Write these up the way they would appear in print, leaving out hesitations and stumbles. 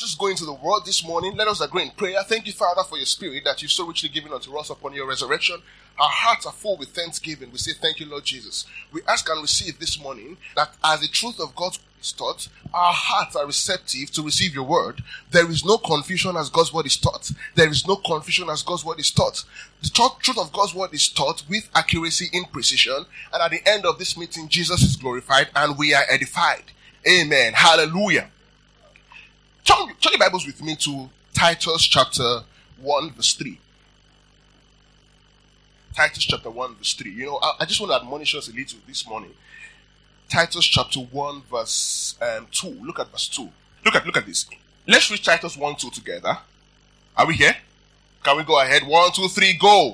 just go into the word this morning. Let us agree in prayer. Thank you, Father, for your spirit that you've so richly given unto us upon your resurrection. Our hearts are full with thanksgiving. We say thank you, Lord Jesus. We ask and receive this morning that as the truth of God's word is taught, our hearts are receptive to receive your word. There is no confusion as God's word is taught. There is no confusion as God's word is taught. The truth of God's word is taught with accuracy in precision. And at the end of this meeting, Jesus is glorified and we are edified. Amen. Hallelujah. Turn your Bibles with me to Titus chapter 1 verse 3. Titus chapter 1 verse 3. You know, I just want to admonish us a little this morning. Titus chapter 1 verse 2. Look at verse 2. Look at this. Let's read Titus 1, 2 together. Are we here? Can we go ahead? 1, 2, 3, go.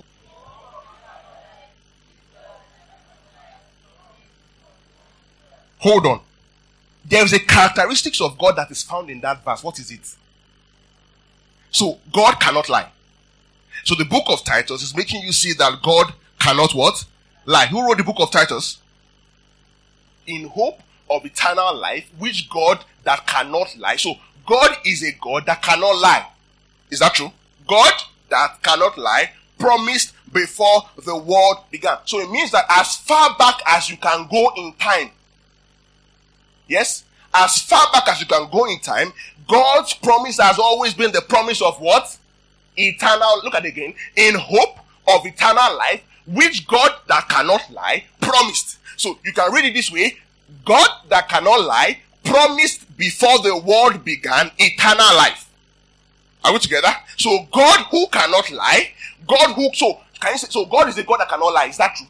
Hold on. There is a characteristics of God that is found in that verse. What is it? So, God cannot lie. So, the book of Titus is making you see that God cannot what? Lie. Who wrote the book of Titus? In hope of eternal life, which God that cannot lie. So, God is a God that cannot lie. Is that true? God that cannot lie promised before the world began. So, it means that as far back as you can go in time, yes, as far back as you can go in time, God's promise has always been the promise of what? Eternal, look at it again, in hope of eternal life, which God that cannot lie promised. So you can read it this way: God that cannot lie promised before the world began eternal life. Are we together? So God who cannot lie, God who, so can you say, so God is a God that cannot lie, is that true?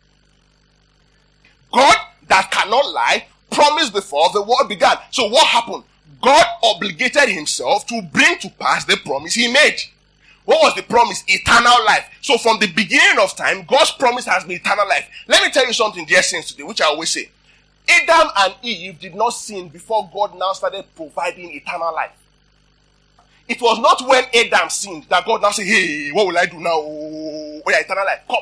God that cannot lie promised before the world began. So what happened? God obligated himself to bring to pass the promise he made. What was the promise? Eternal life. So from the beginning of time, God's promise has been eternal life. Let me tell you something, dear saints, today, which I always say. Adam and Eve did not sin before God now started providing eternal life. It was not when Adam sinned that God now said, hey, what will I do now? Oh, yeah, eternal life. Come.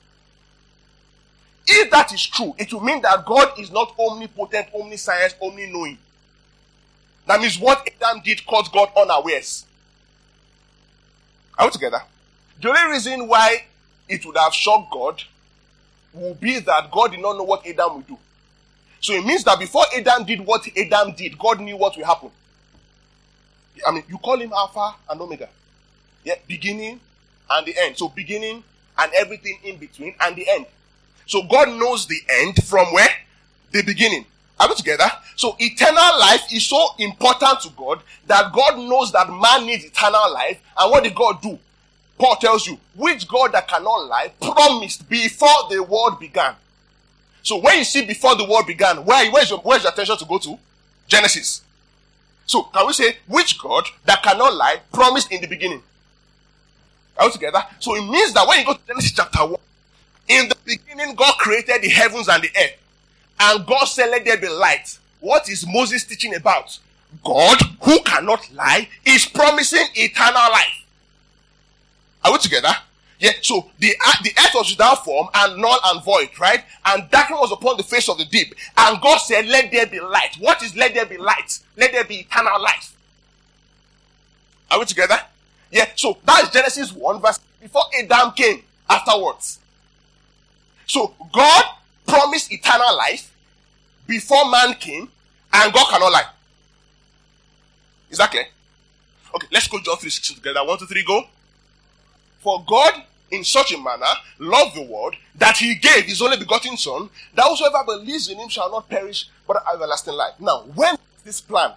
If that is true, it will mean that God is not omnipotent, omniscience, omni-knowing. That means what Adam did caught God unawares. Are we together? The only reason why it would have shocked God would be that God did not know what Adam would do. So it means that before Adam did what Adam did, God knew what will happen. I mean, you call him Alpha and Omega. Yeah, beginning and the end. So beginning and everything in between and the end. So God knows the end from where? The beginning. Are we together? So eternal life is so important to God that God knows that man needs eternal life. And what did God do? Paul tells you, which God that cannot lie promised before the world began. So when you see before the world began, where's your attention to go to? Genesis. So can we say, which God that cannot lie promised in the beginning? Are we together? So it means that when you go to Genesis chapter 1, in the beginning, God created the heavens and the earth. And God said, let there be light. What is Moses teaching about? God, who cannot lie, is promising eternal life. Are we together? Yeah, so the earth was without form and null and void, right? And darkness was upon the face of the deep. And God said, let there be light. What is let there be light? Let there be eternal life. Are we together? Yeah, so that is Genesis 1 verse before Adam came afterwards. So God promised eternal life before man came, and God cannot lie. Is that clear? Okay, let's go John 3:16 together. 1, 2, 3, go. For God in such a manner loved the world that he gave his only begotten Son, that whosoever believes in him shall not perish but have everlasting life. Now, when was this plan?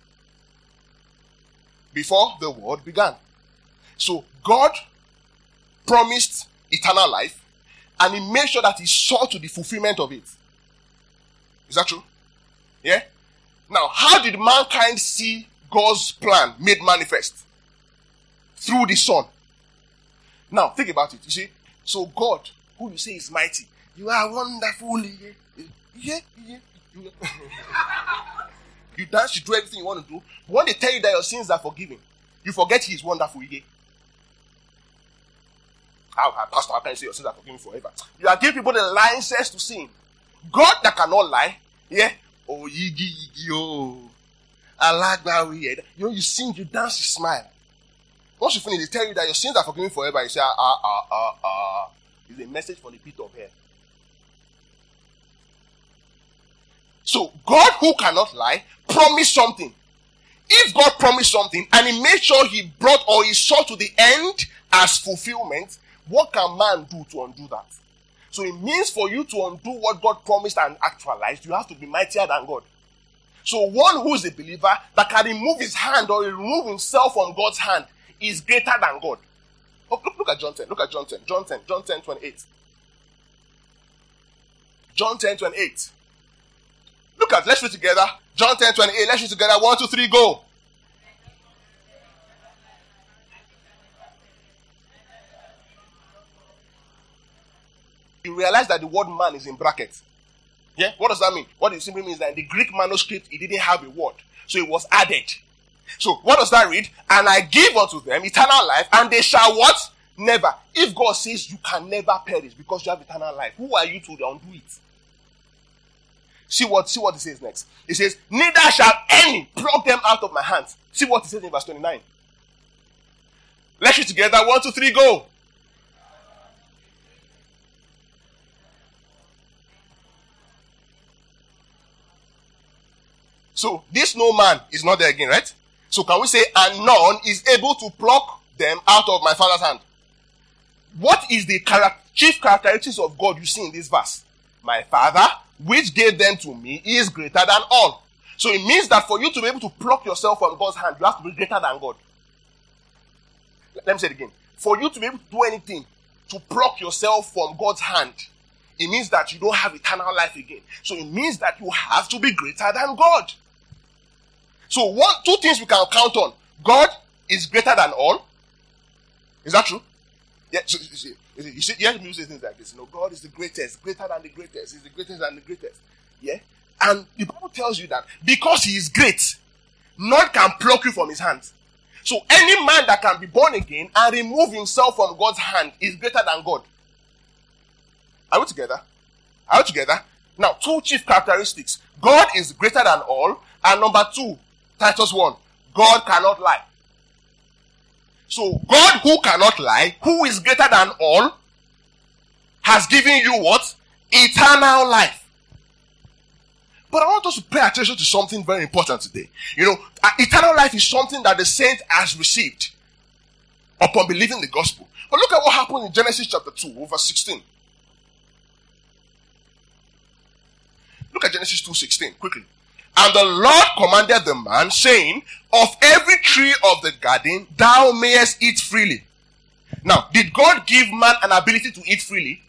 Before the world began. So God promised eternal life, and he made sure that he saw to the fulfillment of it. Is that true? Yeah? Now, how did mankind see God's plan made manifest? Through the Son. Now, think about it. You see, so God, who you say is mighty, you are wonderful. Yeah. You dance, you do everything you want to do. But when they tell you that your sins are forgiven, you forget he is wonderful. Yeah. How Pastor, how can you say your sins are forgiven forever? You are giving people the license to sin. God that cannot lie, yeah. Oh, yigi, oh. I like that way. You sing, you dance, you smile. Once you finish, they tell you that your sins are forgiven forever. You say, It's a message from the pit of hell. So, God who cannot lie, promised something. If God promised something and he made sure he brought or he saw to the end as fulfillment, what can man do to undo that? So it means for you to undo what God promised and actualized, you have to be mightier than God. So one who is a believer that can remove his hand or remove himself from God's hand is greater than God. Look at John 10. Look at John 10. John 10, 28. John 10, 28. Let's read together. John 10, 28. Let's read together. 1, 2, 3, go. You realize that the word man is in brackets. Yeah? What does that mean? What it simply means that in the Greek manuscript, it didn't have a word. So it was added. So what does that read? And I give unto them eternal life, and they shall what? Never. If God says you can never perish because you have eternal life, who are you to undo it? See what it says next. It says, neither shall any pluck them out of my hands. See what it says in verse 29. Let's read together. 1, 2, 3, go. So, this no man is not there again, right? So, can we say, and none is able to pluck them out of my Father's hand? What is the chief characteristics of God you see in this verse? My Father, which gave them to me, is greater than all. So, it means that for you to be able to pluck yourself from God's hand, you have to be greater than God. Let me say it again. For you to be able to do anything, to pluck yourself from God's hand, it means that you don't have eternal life again. So, it means that you have to be greater than God. So, two things we can count on. God is greater than all. Is that true? Yeah. So, you hear me say things like this. God is the greatest, greater than the greatest. He's the greatest than the greatest. Yeah. And the Bible tells you that because he is great, none can pluck you from his hands. So, any man that can be born again and remove himself from God's hand is greater than God. Are we together? Now, two chief characteristics. God is greater than all. And number 2, Titus 1, God cannot lie. So, God who cannot lie, who is greater than all, has given you what? Eternal life. But I want us to pay attention to something very important today. Eternal life is something that the saint has received upon believing the gospel. But look at what happened in Genesis chapter 2, verse 16. Look at Genesis 2:16, quickly. And the Lord commanded the man, saying, of every tree of the garden thou mayest eat freely. Now, did God give man an ability to eat freely?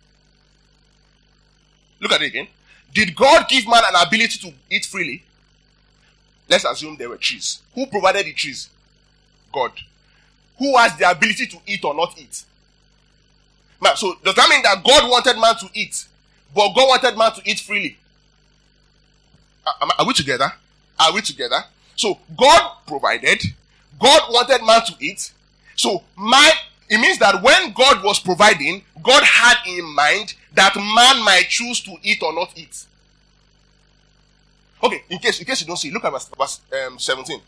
Look at it again. Did God give man an ability to eat freely? Let's assume there were trees. Who provided the trees? God. Who has the ability to eat or not eat? Now, so does that mean that God wanted man to eat, but God wanted man to eat freely? Are we together? So God provided. God wanted man to eat. So it means that when God was providing, God had in mind that man might choose to eat or not eat. Okay, in case you don't see, look at verse 17.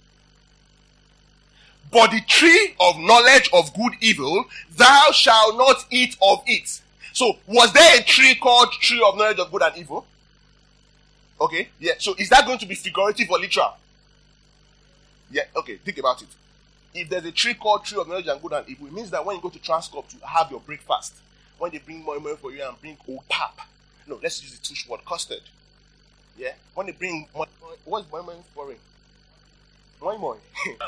But the tree of knowledge of good evil, thou shalt not eat of it. So, was there a tree called tree of knowledge of good and evil? Okay, yeah. So, is that going to be figurative or literal? Yeah, okay, think about it. If there's a tree called tree of knowledge of good and evil, it means that when you go to Transcorp to have your breakfast, when they bring moi moi for you and bring old pap, no, let's use the tush word, custard. Yeah, when they bring moi moi, what's moi moi for? Moi moi.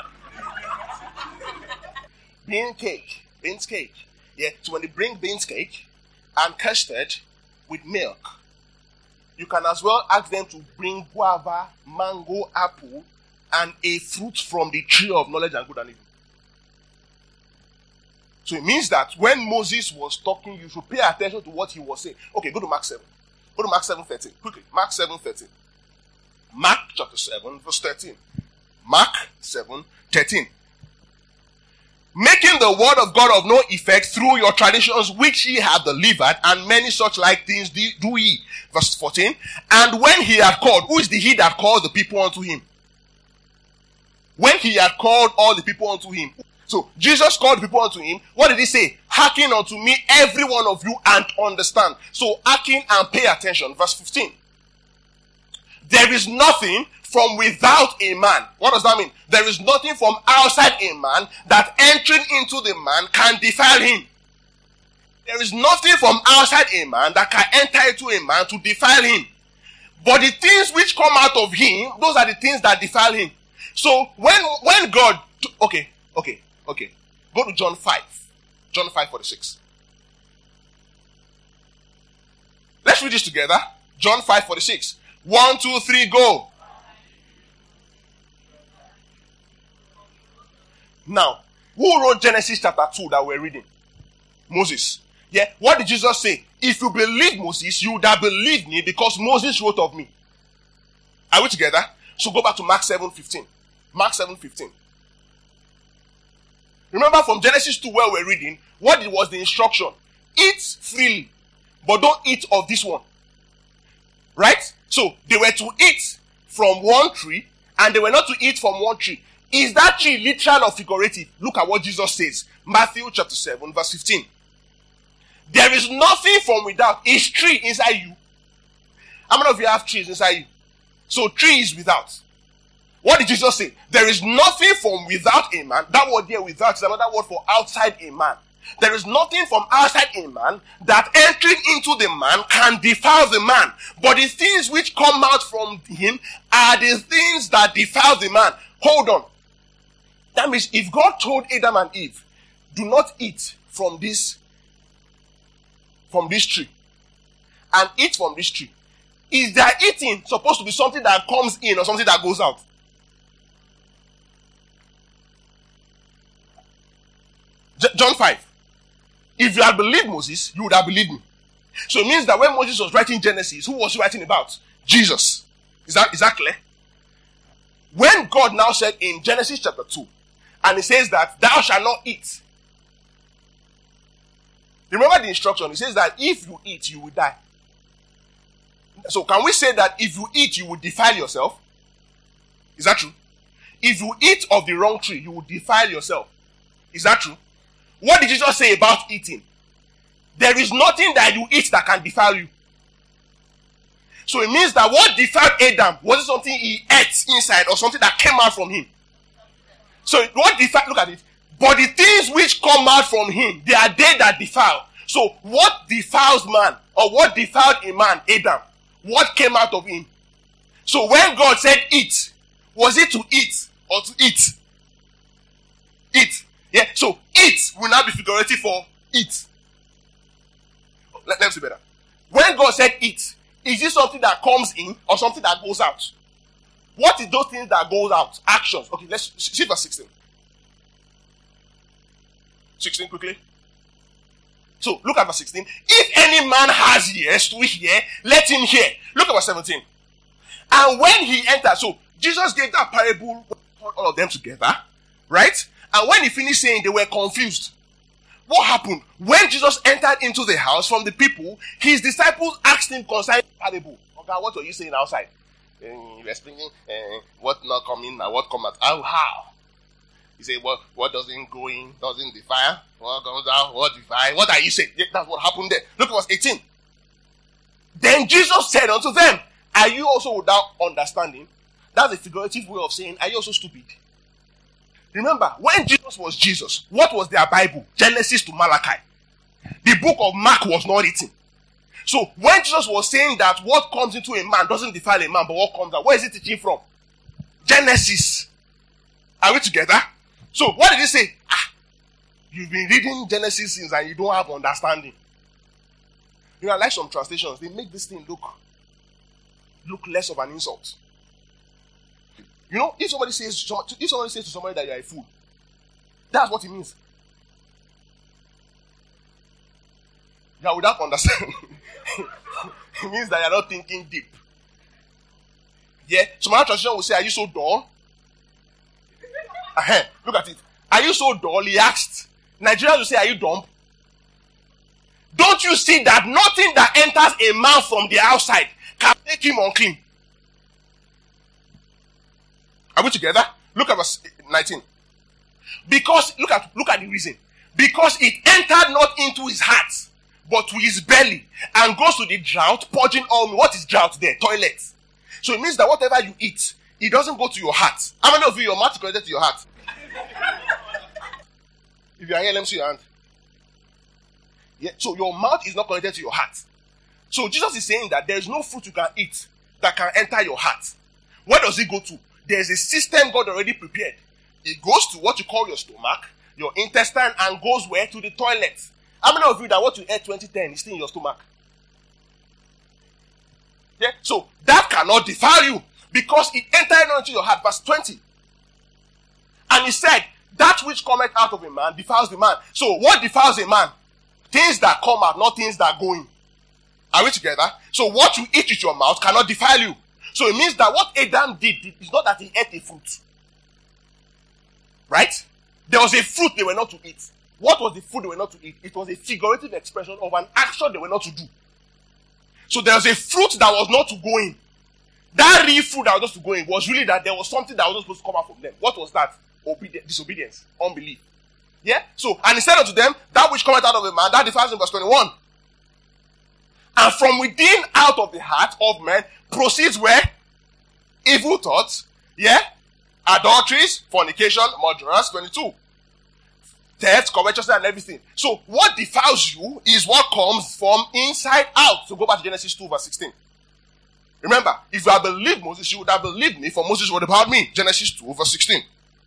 Beans cake. Yeah, so when they bring beans cake and custard with milk, you can as well ask them to bring guava, mango, apple, and a fruit from the tree of knowledge and good and evil. So it means that when Moses was talking, you should pay attention to what he was saying. Okay, go to Mark 7. Go to Mark 7:13. Quickly. Mark 7:13. Mark chapter 7, verse 13. Mark 7:13. Making the word of God of no effect through your traditions which ye have delivered, and many such like things do ye. Verse 14. And when he had called, who is the he that called the people unto him? when he had called all the people unto him. So Jesus called the people unto him. What did he say? Hearken unto me, every one of you, and understand. So hearken and pay attention. Verse 15. There is nothing from without a man. What does that mean? There is nothing from outside a man that entering into the man can defile him. There is nothing from outside a man that can enter into a man to defile him. But the things which come out of him, those are the things that defile him. So when God, okay. Go to John 5. John 5:46. Let's read this together. John 5:46. 1, 2, 3, go. Now, who wrote Genesis chapter 2 that we're reading? Moses. Yeah. What did Jesus say? If you believe Moses, you would have believed me because Moses wrote of me. Are we together? So go back to Mark 7:15. Mark 7:15. Remember from Genesis 2 where we're reading, what was the instruction? Eat freely, but don't eat of this one. Right? So they were to eat from one tree, and they were not to eat from one tree. Is that tree literal or figurative? Look at what Jesus says. Matthew chapter 7 verse 15. There is nothing from without. Is tree inside you? How many of you have trees inside you? So tree is without. What did Jesus say? There is nothing from without a man. That word there, without, is another word for outside a man. There is nothing from outside a man that entering into the man can defile the man. But the things which come out from him are the things that defile the man. Hold on. That means if God told Adam and Eve, do not eat from this tree, and eat from this tree, is their eating supposed to be something that comes in or something that goes out? John 5. If you had believed Moses, you would have believed me. So it means that when Moses was writing Genesis, who was he writing about? Jesus. Is that clear? When God now said in Genesis chapter 2, and he says that thou shalt not eat. Remember the instruction. He says that if you eat, you will die. So can we say that if you eat, you will defile yourself? Is that true? If you eat of the wrong tree, you will defile yourself. Is that true? What did Jesus say about eating? There is nothing that you eat that can defile you. So it means that what defiled Adam wasn't something he ate inside or something that came out from him. So what defiled, look at it. But the things which come out from him, they are they that defile. So what defiles man, or what defiled a man, Adam? What came out of him? So when God said eat, was it to eat or to eat? Eat. Yeah, so eat will now be figurative for eat. Let's see better. When God said eat, is it something that comes in or something that goes out? What is those things that goes out? Actions. Okay, let's see verse 16. 16 quickly. So look at verse 16. If any man has ears to hear, let him hear. Look at verse 17. And when he entered, so Jesus gave that parable, all of them together, right? And when he finished saying, they were confused. What happened? When Jesus entered into the house from the people, his disciples asked him concerning the parable. Okay, what are you saying outside? You were speaking, what not coming and what come out. How? He said, what doesn't go in, doesn't defile. What comes out, what defile. What are you saying? Yeah, that's what happened there. Look at verse 18. Then Jesus said unto them, are you also without understanding? That's a figurative way of saying, are you also stupid? Remember, when Jesus was Jesus, what was their Bible? Genesis to Malachi. The book of Mark was not written. So when Jesus was saying that what comes into a man doesn't defile a man, but what comes out, where is it teaching from? Genesis. Are we together? So what did he say? You've been reading Genesis since and you don't have understanding. You know, like some translations, they make this thing look less of an insult. You know, if somebody says to somebody that you are a fool, that's what it means. You are without understanding. It means that you are not thinking deep. Yeah, some other translation will say, are you so dull? Look at it. Are you so dull? He asked. Nigerians will say, are you dumb? Don't you see that nothing that enters a man from the outside can make him unclean? Are we together? Look at verse 19. Because, look at the reason. Because it entered not into his heart, but to his belly, and goes to the drought, purging all. What is drought there? Toilet. So it means that whatever you eat, it doesn't go to your heart. How many of you, your mouth is connected to your heart? If you are here, let me see your hand. Yeah, so your mouth is not connected to your heart. So Jesus is saying that there is no fruit you can eat that can enter your heart. Where does it go to? There is a system God already prepared. It goes to what you call your stomach, your intestine, and goes where? To the toilet. How many of you that what you ate 2010 is still in your stomach? Yeah, so that cannot defile you because it entered into your heart. Verse 20. And he said, that which cometh out of a man defiles the man. So what defiles a man? Things that come out, not things that go in. Are we together? So what you eat with your mouth cannot defile you. So it means that what Adam did is not that he ate a fruit. Right? There was a fruit they were not to eat. What was the food they were not to eat? It was a figurative expression of an action they were not to do. So there was a fruit that was not to go in. That real fruit that was not to go in was really that there was something that was not supposed to come out from them. What was that? Disobedience, unbelief. Yeah? So, and he said unto them, that which cometh out of a man, that defiles in verse 21. And from within, out of the heart of men, proceeds where? Evil thoughts, yeah? Adulteries, fornication, murderers, 22. Theft, covetousness, and everything. So, what defiles you is what comes from inside out. So, go back to Genesis 2, verse 16. Remember, if you had believed Moses, you would have believed me, for Moses wrote about me. Genesis 2, verse 16.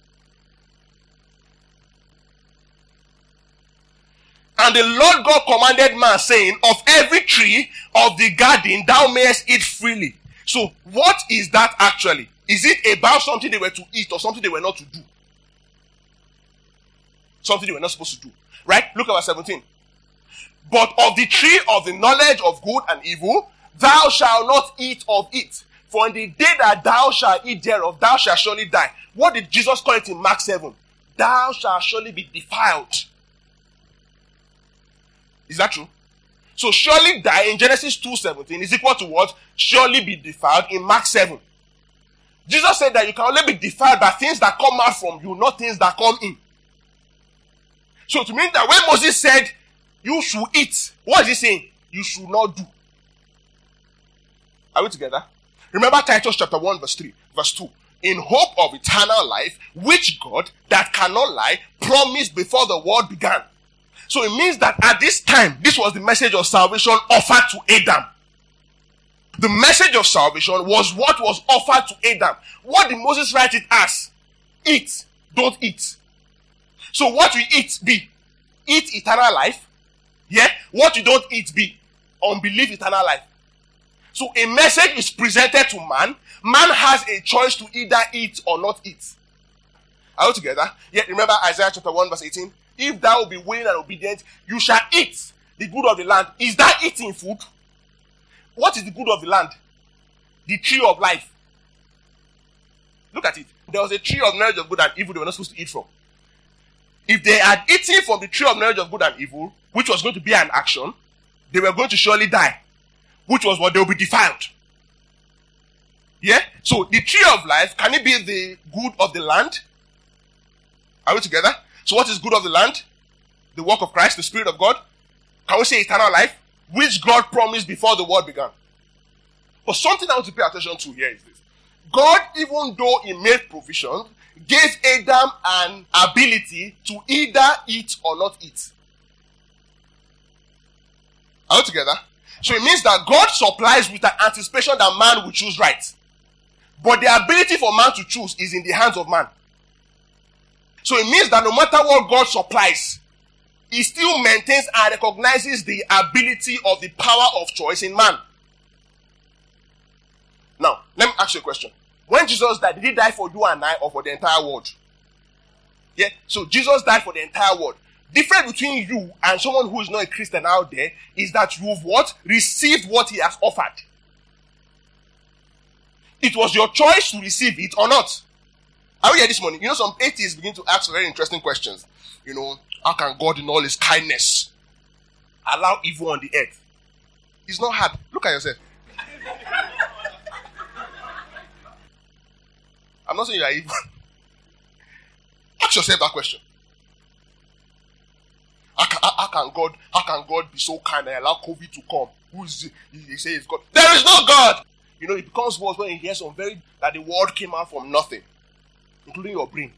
And the Lord God commanded man, saying, of every tree of the garden thou mayest eat freely. So, what is that actually? Is it about something they were to eat or something they were not to do? Something they were not supposed to do. Right? Look at verse 17. But of the tree of the knowledge of good and evil, thou shalt not eat of it. For in the day that thou shalt eat thereof, thou shalt surely die. What did Jesus call it in Mark 7? Thou shalt surely be defiled. Is that true? So surely die in Genesis 2:17 is equal to what? Surely be defiled in Mark 7. Jesus said that you can only be defiled by things that come out from you, not things that come in. So to mean that when Moses said, you should eat, what is he saying? You should not do. Are we together? Remember Titus chapter 1 verse 3, verse 2. In hope of eternal life, which God, that cannot lie, promised before the world began. So it means that at this time, this was the message of salvation offered to Adam. The message of salvation was what was offered to Adam. What did Moses write it as? Eat, don't eat. So what we eat be? Eat eternal life. Yeah? What you don't eat be? Unbelief, eternal life. So a message is presented to man. Man has a choice to either eat or not eat. Are we together? Yeah, remember Isaiah chapter 1 verse 18? If thou be willing and obedient, you shall eat the good of the land. Is that eating food? What is the good of the land? The tree of life. Look at it. There was a tree of knowledge of good and evil they were not supposed to eat from. If they had eaten from the tree of knowledge of good and evil, which was going to be an action, they were going to surely die. Which was what? They will be defiled. Yeah? So the tree of life, can it be the good of the land? Are we together? So what is good of the land? The work of Christ, the Spirit of God. Can we say eternal life? Which God promised before the world began. But something I want to pay attention to here is this. God, even though he made provision, gave Adam an ability to either eat or not eat. Are we together? So it means that God supplies with an anticipation that man will choose right. But the ability for man to choose is in the hands of man. So it means that no matter what God supplies, he still maintains and recognizes the ability of the power of choice in man. Now, let me ask you a question. When Jesus died, did he die for you and I or for the entire world? Yeah, so Jesus died for the entire world. Difference between you and someone who is not a Christian out there is that you've what? Received what he has offered. It was your choice to receive it or not. Are we here this morning? You know, some atheists begin to ask very interesting questions. You know, how can God in all his kindness allow evil on the earth? It's not hard. Look at yourself. I'm not saying you are evil. Ask yourself that question. How can God be so kind and allow COVID to come? Who is it? He says it's God. There is no God. You know, it becomes worse when you hear that the world came out from nothing, including your brain.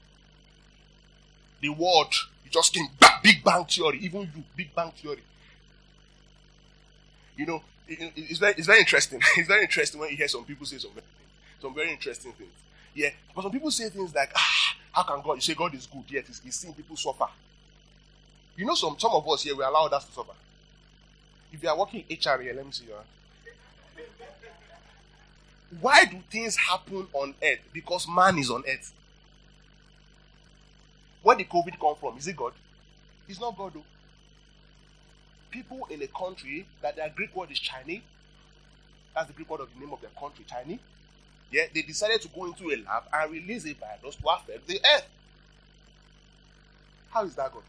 The world, you just came back, Big Bang Theory, even you, Big Bang Theory. You know, it's very interesting. It's very interesting when you hear some people say some very interesting things. Yeah, but some people say things like, how can God? You say God is good, yet he's seeing people suffer. You know, some of us here, we allow others to suffer. If you are working in HR here, let me see your hand. Why do things happen on earth? Because man is on earth. Where did COVID come from? Is it God? It's not God though. People in a country that their Greek word is Chinese. That's the Greek word of the name of their country, Chinese. Yeah, they decided to go into a lab and release a virus to affect the earth. How is that God?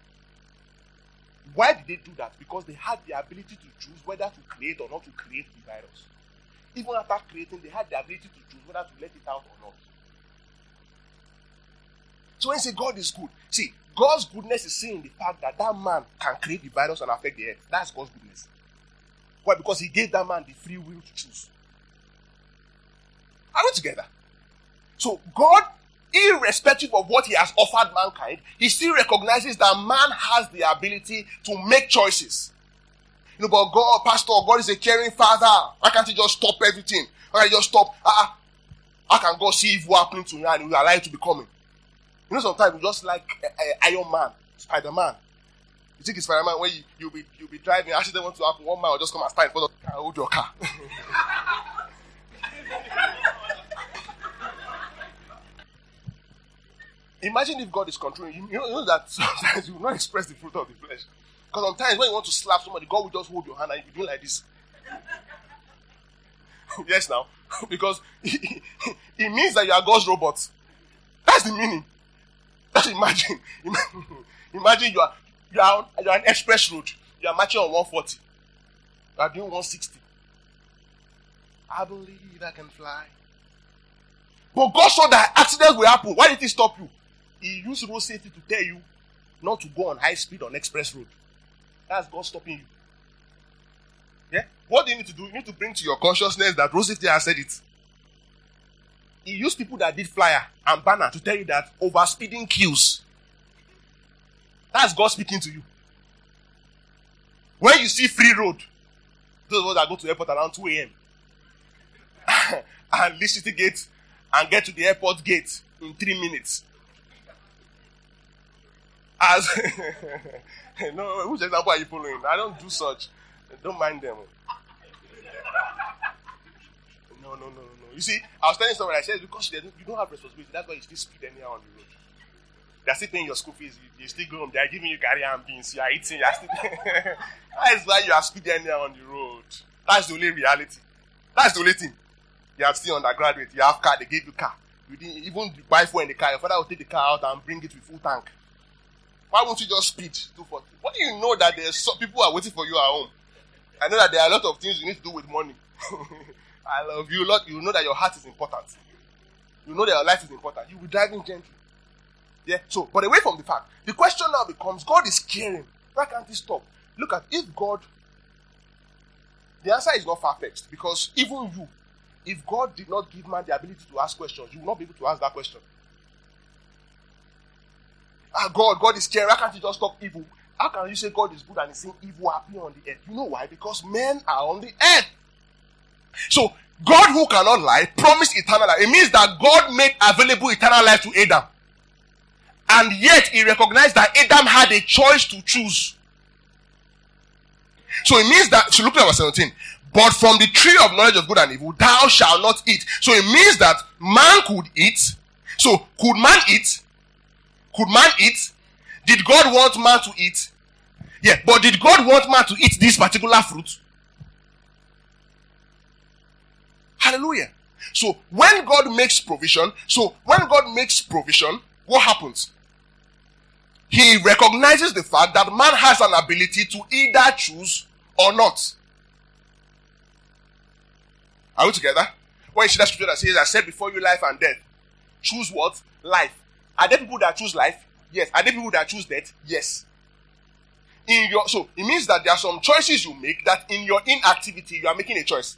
Why did they do that? Because they had the ability to choose whether to create or not to create the virus. Even after creating, they had the ability to choose whether to let it out or not. So when you say God is good, see, God's goodness is seen in the fact that man can create the virus and affect the earth. That's God's goodness. Why? Because he gave that man the free will to choose. Are we together? So God, irrespective of what he has offered mankind, he still recognizes that man has the ability to make choices. You know, but God, Pastor, God is a caring father. Why can't he just stop everything? Why can't he just stop? How can God see evil happening to you and he will allow it to be coming? You know, sometimes we just like Iron Man, Spider-Man. You think it's Spider-Man when you'll be driving, accident wants to happen, one man will just come and stand in front of the car, hold your car. Imagine if God is controlling you. You know that sometimes you will not express the fruit of the flesh. Because sometimes when you want to slap somebody, God will just hold your hand and you be doing like this. Yes, now. Because it means that you are God's robot. That's the meaning. Just imagine. Imagine you are on express road. You are marching on 140. You are doing 160. I believe I can fly. But God saw that accidents will happen. Why did he stop you? He used road safety to tell you not to go on high speed on express road. That's God stopping you. Yeah? What do you need to do? You need to bring to your consciousness that road safety has said it. He used people that did flyer and banner to tell you that overspeeding kills. That's God speaking to you. When you see free road, those of us that go to the airport around 2 a.m. and leave city gate and get to the airport gate in 3 minutes. As no, which example are you following? I don't do such. Don't mind them. No. You see, I was telling someone, I said, because you don't have responsibility, that's why you still speed anyhow on the road. They're still paying your school fees, you still go home, they're giving you curry and beans, you are eating, you're still That's why you are speeding anyhow on the road. That's the only reality. That's the only thing. You are still undergraduate, you have car, they gave you car. You didn't even buy fuel in the car, your father will take the car out and bring it with full tank. Why won't you just speed 240? What do you know that there's some people are waiting for you at home? I know that there are a lot of things you need to do with money. I love you a lot. You know that your heart is important. You know that your life is important. You'll be driving gently. Yeah. So, but away from the fact, the question now becomes: God is caring. Why can't he stop? Look at if God. The answer is not far-fetched because even you, if God did not give man the ability to ask questions, you will not be able to ask that question. God is caring. Why can't he just stop evil? How can you say God is good and he's seeing evil happening on the earth? You know why? Because men are on the earth. So, God who cannot lie promised eternal life. It means that God made available eternal life to Adam. And yet, he recognized that Adam had a choice to choose. So, it means that, so look at verse 17. But from the tree of knowledge of good and evil, thou shalt not eat. So, it means that man could eat. So, could man eat? Could man eat? Did God want man to eat? Yeah, but did God want man to eat this particular fruit? Hallelujah. So when God makes provision, what happens? He recognizes the fact that man has an ability to either choose or not. Are we together? When you see that scripture that says, I said before you life and death, choose what? Life. Are there people that choose life? Yes. Are there people that choose death? Yes. So it means that there are some choices you make that in your inactivity you are making a choice.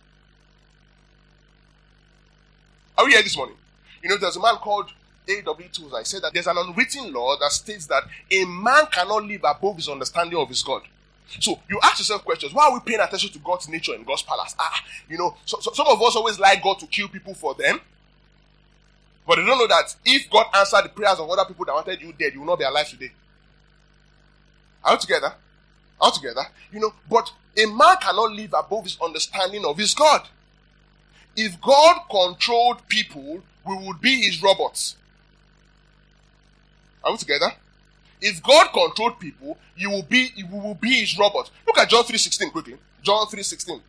Are we here this morning? There's a man called A.W. Tozer. I said that there's an unwritten law that states that a man cannot live above his understanding of his God. So you ask yourself questions. Why are we paying attention to God's nature in God's palace? So some of us always like God to kill people for them. But they don't know that if God answered the prayers of other people that wanted you dead, you will not be alive today. Are we together? Are we together? But a man cannot live above his understanding of his God. If God controlled people, we would be his robots. Are we together? If God controlled people, we will be his robots. Look at John 3:16 quickly. John 3:16.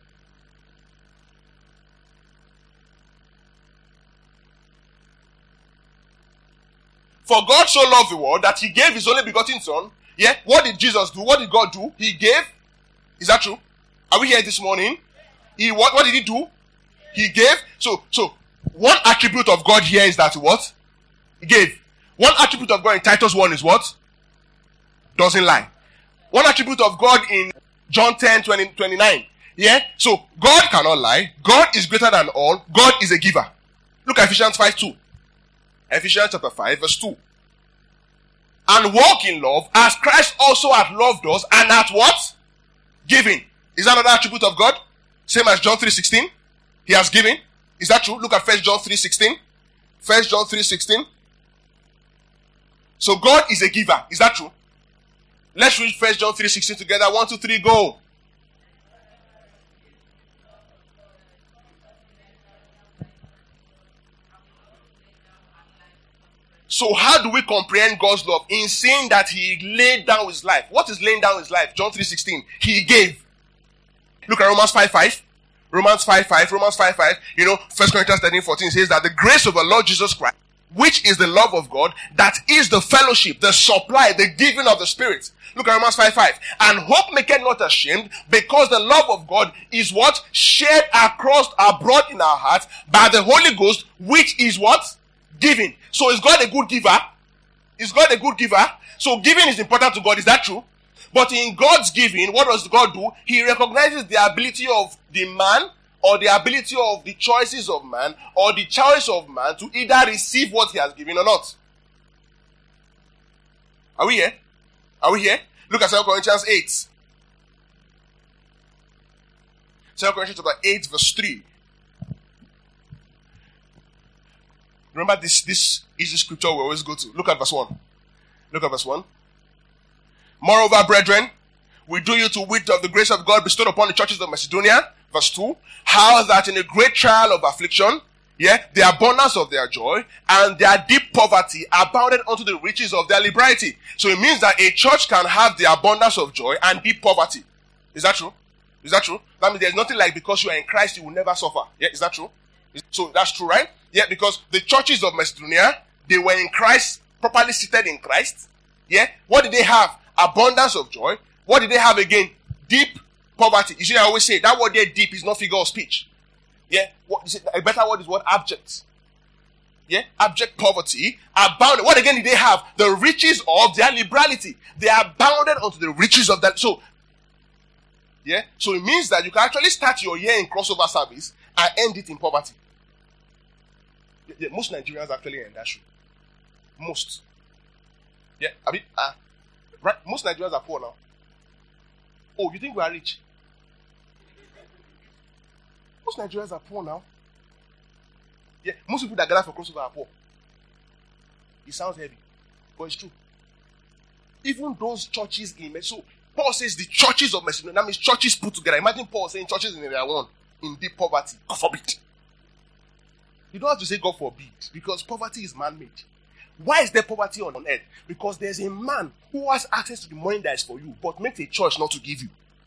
For God so loved the world that he gave his only begotten son. Yeah, what did Jesus do? What did God do? He gave. Is that true? Are we here this morning? What did he do? He gave. So one attribute of God here is that what? He gave. One attribute of God in Titus 1 is what? Doesn't lie. One attribute of God in John 10:29. Yeah? So God cannot lie. God is greater than all. God is a giver. Look at Ephesians 5:2. Ephesians chapter 5 verse 2. And walk in love as Christ also hath loved us and hath what? Given. Is that another attribute of God? Same as John 3:16. He has given. Is that true? Look at 1 John 3:16. 1 John 3:16. So God is a giver. Is that true? Let's read 1 John 3:16 together. 1, 2, 3, go. So how do we comprehend God's love? In saying that he laid down his life. What is laying down his life? John 3:16. He gave. Look at Romans 5:5. Romans 5:5. Romans 5:5. 1 Corinthians 13:14 says that the grace of the Lord Jesus Christ, which is the love of God, that is the fellowship, the supply, the giving of the Spirit. Look at Romans 5:5. And hope maketh not ashamed, because the love of God is what? Shared abroad in our hearts by the Holy Ghost, which is what? Giving. So is God a good giver? Is God a good giver? So giving is important to God. Is that true? But in God's giving, what does God do? He recognizes the ability of the man, or the ability of the choices of man, or the choice of man to either receive what he has given or not. Are we here? Are we here? Look at 2 Corinthians 8. 2 Corinthians chapter 8 verse 3. Remember this is the scripture we always go to. Look at verse 1. Look at verse 1. Moreover, brethren, we do you to wit of the grace of God bestowed upon the churches of Macedonia. Verse 2. How that in a great trial of affliction, the abundance of their joy and their deep poverty abounded unto the riches of their liberality. So it means that a church can have the abundance of joy and deep poverty. Is that true? Is that true? That means there's nothing like because you are in Christ, you will never suffer. Yeah, is that true? So that's true, right? Yeah, because the churches of Macedonia, they were in Christ, properly seated in Christ. Yeah. What did they have? Abundance of joy. What did they have again? Deep poverty. You see, I always say that word there, deep, is not figure of speech. Yeah. A better word is what? Abject. Yeah. Abject poverty. Abounded. What again did they have? The riches of their liberality. They abounded unto the riches of that. So, yeah. So it means that you can actually start your year in crossover service and end it in poverty. Yeah, most Nigerians actually are in that shoe. Most. Yeah. I mean, right. Most Nigerians are poor now. Oh, you think we are rich? Most Nigerians are poor now. Yeah, most people that gather for crossover are poor. It sounds heavy, but it's true. Even those churches in so Paul says the churches of Macedonia, that means churches put together. Imagine Paul saying churches in area 1 in deep poverty. God forbid. You don't have to say God forbid, because poverty is man-made. Why is there poverty on earth? Because there's a man who has access to the money that is for you, but makes a choice not to give you.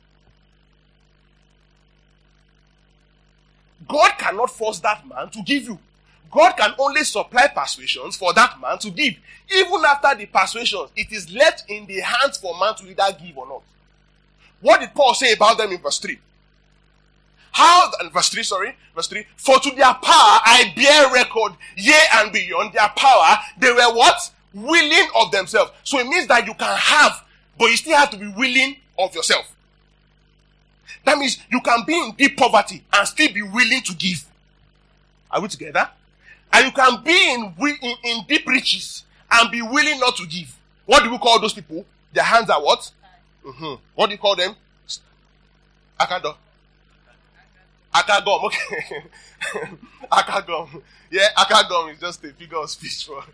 God cannot force that man to give you. God can only supply persuasions for that man to give. Even after the persuasions, it is left in the hands for man to either give or not. What did Paul say about them in verse 3? Verse 3. For to their power I bear record, yea and beyond their power, they were what? willing of themselves. So it means that you can have, but you still have to be willing of yourself. That means you can be in deep poverty and still be willing to give. Are we together? And you can be in deep riches and be willing not to give. What do we call those people? Their hands are what? What do you call them? Akado. Akagom. Okay. Akagom. Yeah, akagom is just a figure of speech for.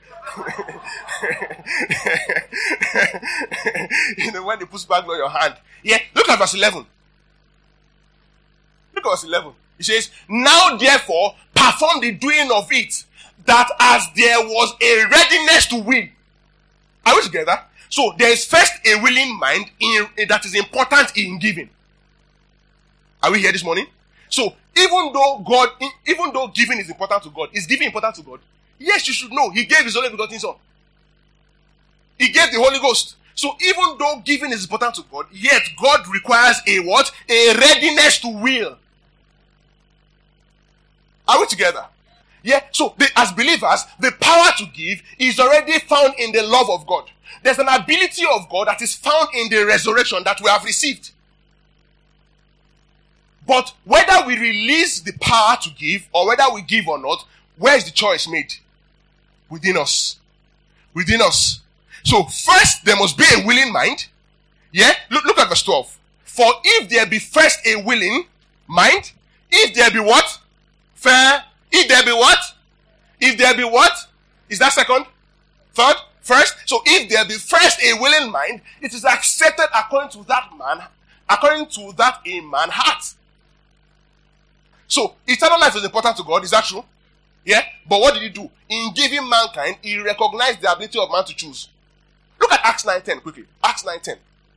When they put back on your hand. Yeah, look at verse 11. Look at verse 11. It says, now therefore, perform the doing of it, that as there was a readiness to win. Are we together? So there is first a willing mind that is important in giving. Are we here this morning? So even though giving is important to God, is giving important to God? Yes, you should know. He gave his only begotten son. He gave the Holy Ghost. So even though giving is important to God, yet God requires a what? A readiness to will. Are we together? Yeah. So as believers, the power to give is already found in the love of God. There's an ability of God that is found in the resurrection that we have received. But whether we release the power to give or whether we give or not, where is the choice made? Within us. Within us. So first, there must be a willing mind. Yeah? Look at verse 12. For if there be first a willing mind, if there be what? Fair. If there be what? If there be what? Is that second? Third? First? So if there be first a willing mind, it is accepted according to that a man heart. So eternal life is important to God. Is that true? Yeah? But what did he do? In giving mankind, he recognized the ability of man to choose. Look at Acts 9:10 quickly. Acts 9:10.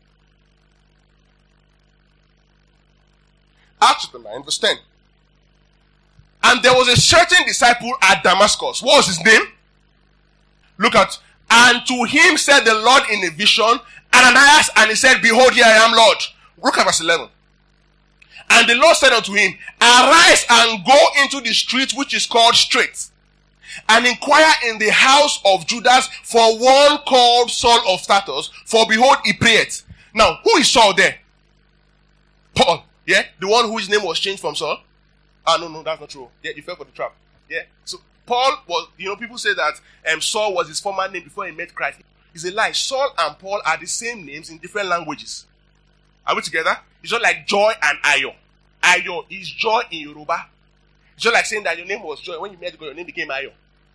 Acts chapter 9 verse 10. And there was a certain disciple at Damascus. What was his name? Look at. And to him said the Lord in a vision, Ananias, and he said, behold, here I am, Lord. Look at verse 11. And the Lord said unto him, arise and go into the street which is called Straight, and inquire in the house of Judas for one called Saul of Tarsus, for behold, he prayeth. Now, who is Saul there? Paul. Yeah? The one whose name was changed from Saul? No, that's not true. Yeah, he fell for the trap. Yeah? So, Paul was, people say that Saul was his former name before he met Christ. It's a lie. Saul and Paul are the same names in different languages. Are we together? It's not like Joy and Ayo. Ayo is joy in Yoruba. It's just like saying that your name was Joy. When you met God, your name became Ayo.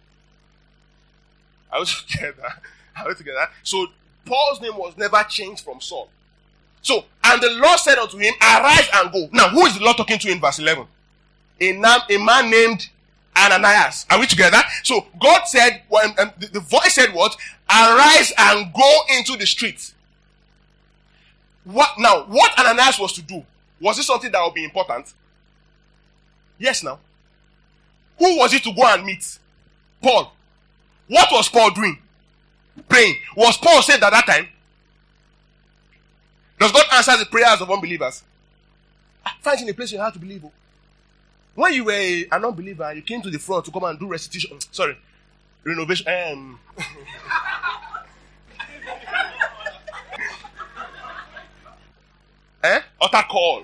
Are we together? Are we together? So, Paul's name was never changed from Saul. So, and the Lord said unto him, arise and go. Now, who is the Lord talking to in verse 11? A man named Ananias. Are we together? So God said, the voice said what? Arise and go into the street. What Ananias was to do? Was this something that would be important? Yes, now. Who was it to go and meet? Paul. What was Paul doing? Praying. Was Paul saved at that time? Does God answer the prayers of unbelievers? Find in a place you have to believe. When you were an unbeliever, you came to the front to come and do restitution. Renovation. Altar call.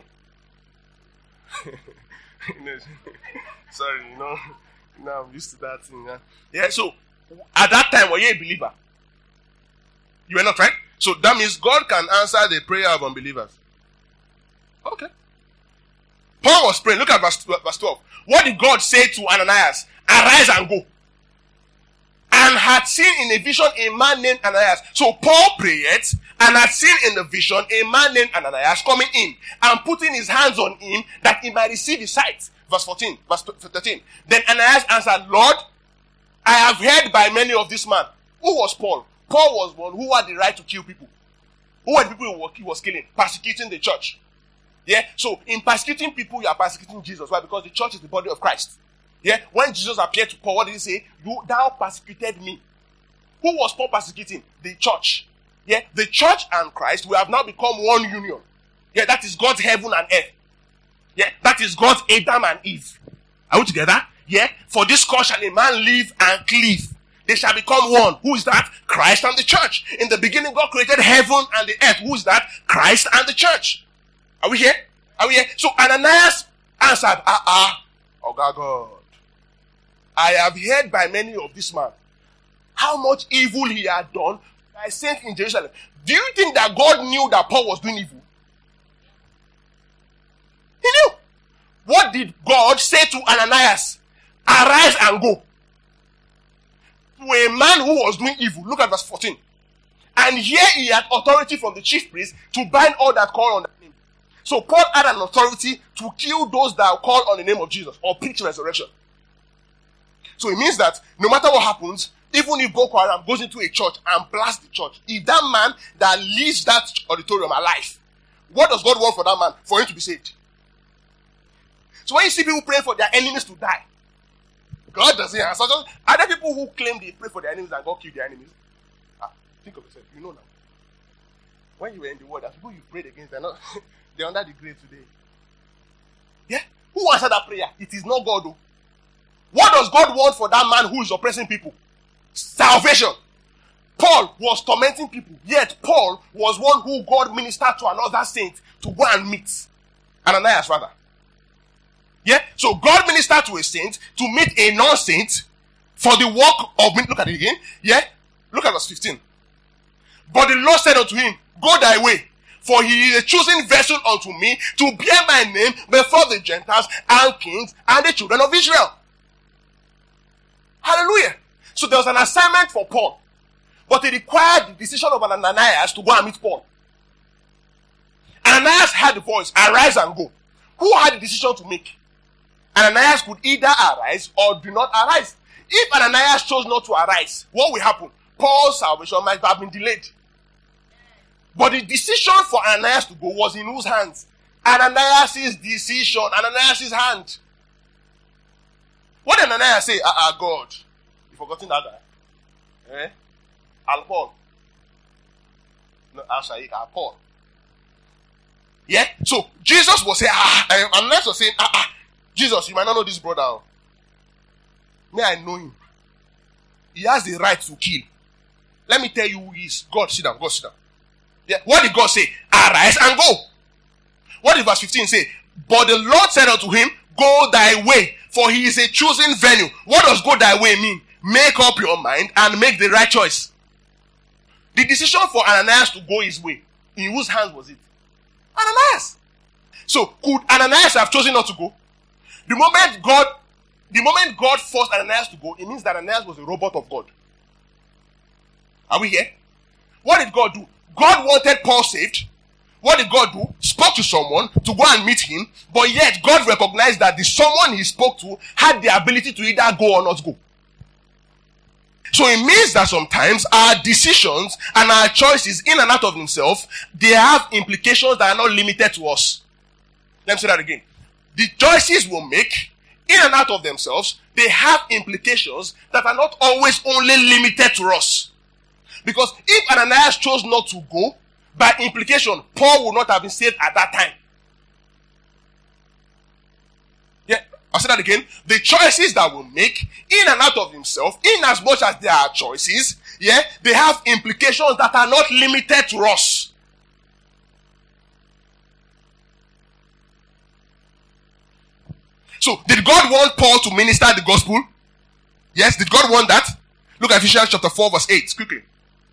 Sorry, now I'm used to that thing. Yeah, so at that time, were you a believer? You were not, right? So that means God can answer the prayer of unbelievers. Okay. Paul was praying. Look at verse 12. What did God say to Ananias? Arise and go. And had seen in a vision a man named Ananias. So Paul prayed and had seen in the vision a man named Ananias coming in and putting his hands on him that he might receive his sight. Verse 14, verse 13. Then Ananias answered, Lord, I have heard by many of this man. Who was Paul? Paul was one who had the right to kill people. Who were the people he was killing? Persecuting the church. Yeah, so in persecuting people, you are persecuting Jesus. Why? Because the church is the body of Christ. Yeah, when Jesus appeared to Paul, what did he say? Thou persecuted me. Who was Paul persecuting? The church. Yeah, the church and Christ, we have now become one union. Yeah, that is God's heaven and earth. Yeah, that is God's Adam and Eve. Are we together? Yeah, for this cause shall a man live and cleave. they shall become one. Who is that? Christ and the church. In the beginning, God created heaven and the earth. Who is that? Christ and the church. Are we here? Are we here? So Ananias answered, oh God, I have heard by many of this man how much evil he had done by saints in Jerusalem. Do you think that God knew that Paul was doing evil? He knew. What did God say to Ananias? Arise and go. To a man who was doing evil. Look at verse 14. And here he had authority from the chief priest to bind all that call on the name. So Paul had an authority to kill those that call on the name of Jesus or preach resurrection. So it means that no matter what happens, even if Boko Haram goes into a church and blasts the church, if that man that leaves that auditorium alive, what does God want for that man? For him to be saved. So when you see people praying for their enemies to die, God doesn't answer. Are there people who claim they pray for their enemies and God killed their enemies? Think of yourself. You know now. When you were in the world, as people you prayed against, they're under the grave today. Yeah? Who answered that prayer? It is not God though. What does God want for that man who is oppressing people? Salvation. Paul was tormenting people, yet Paul was one who God ministered to another saint to go and meet. Ananias rather. Yeah? So God ministered to a saint to meet a non-saint for the work of, look at it again. Yeah? Look at verse 15. But the Lord said unto him, go thy way, for he is a chosen vessel unto me to bear my name before the Gentiles and kings and the children of Israel. Hallelujah. So there was an assignment for Paul, but it required the decision of Ananias to go and meet Paul. Ananias had the voice, arise and go. Who had the decision to make? Ananias could either arise or do not arise. If Ananias chose not to arise, what will happen? Paul's salvation might have been delayed. But the decision for Ananias to go was in whose hands? Ananias' decision, Ananias' hand. What did Ananias say? God. You forgotten that guy? Eh? Paul. No, Paul. Yeah? So, Jesus was saying, Ananias was saying, Jesus, you might not know this brother. May I know him? He has the right to kill. Let me tell you who he is. God, sit down. God, sit down. Yeah. What did God say? Arise and go. What did verse 15 say? But the Lord said unto him, go thy way, for he is a chosen venue. What does go thy way mean? Make up your mind and make the right choice. The decision for Ananias to go his way, in whose hands was it? Ananias. So, could Ananias have chosen not to go? The moment God forced Ananias to go, it means that Ananias was a robot of God. Are we here? What did God do? God wanted Paul saved. What did God do? Spoke to someone to go and meet him, but yet God recognized that the someone he spoke to had the ability to either go or not go. So it means that sometimes our decisions and our choices in and out of themselves, they have implications that are not limited to us. Let me say that again. The choices we'll make in and out of themselves, they have implications that are not always only limited to us. Because if Ananias chose not to go, by implication, Paul would not have been saved at that time. Yeah, I'll say that again. The choices that we make in and out of himself, in as much as they are choices, yeah, they have implications that are not limited to us. So, did God want Paul to minister the gospel? Yes, did God want that? Look at Ephesians chapter 4 verse 8, quickly.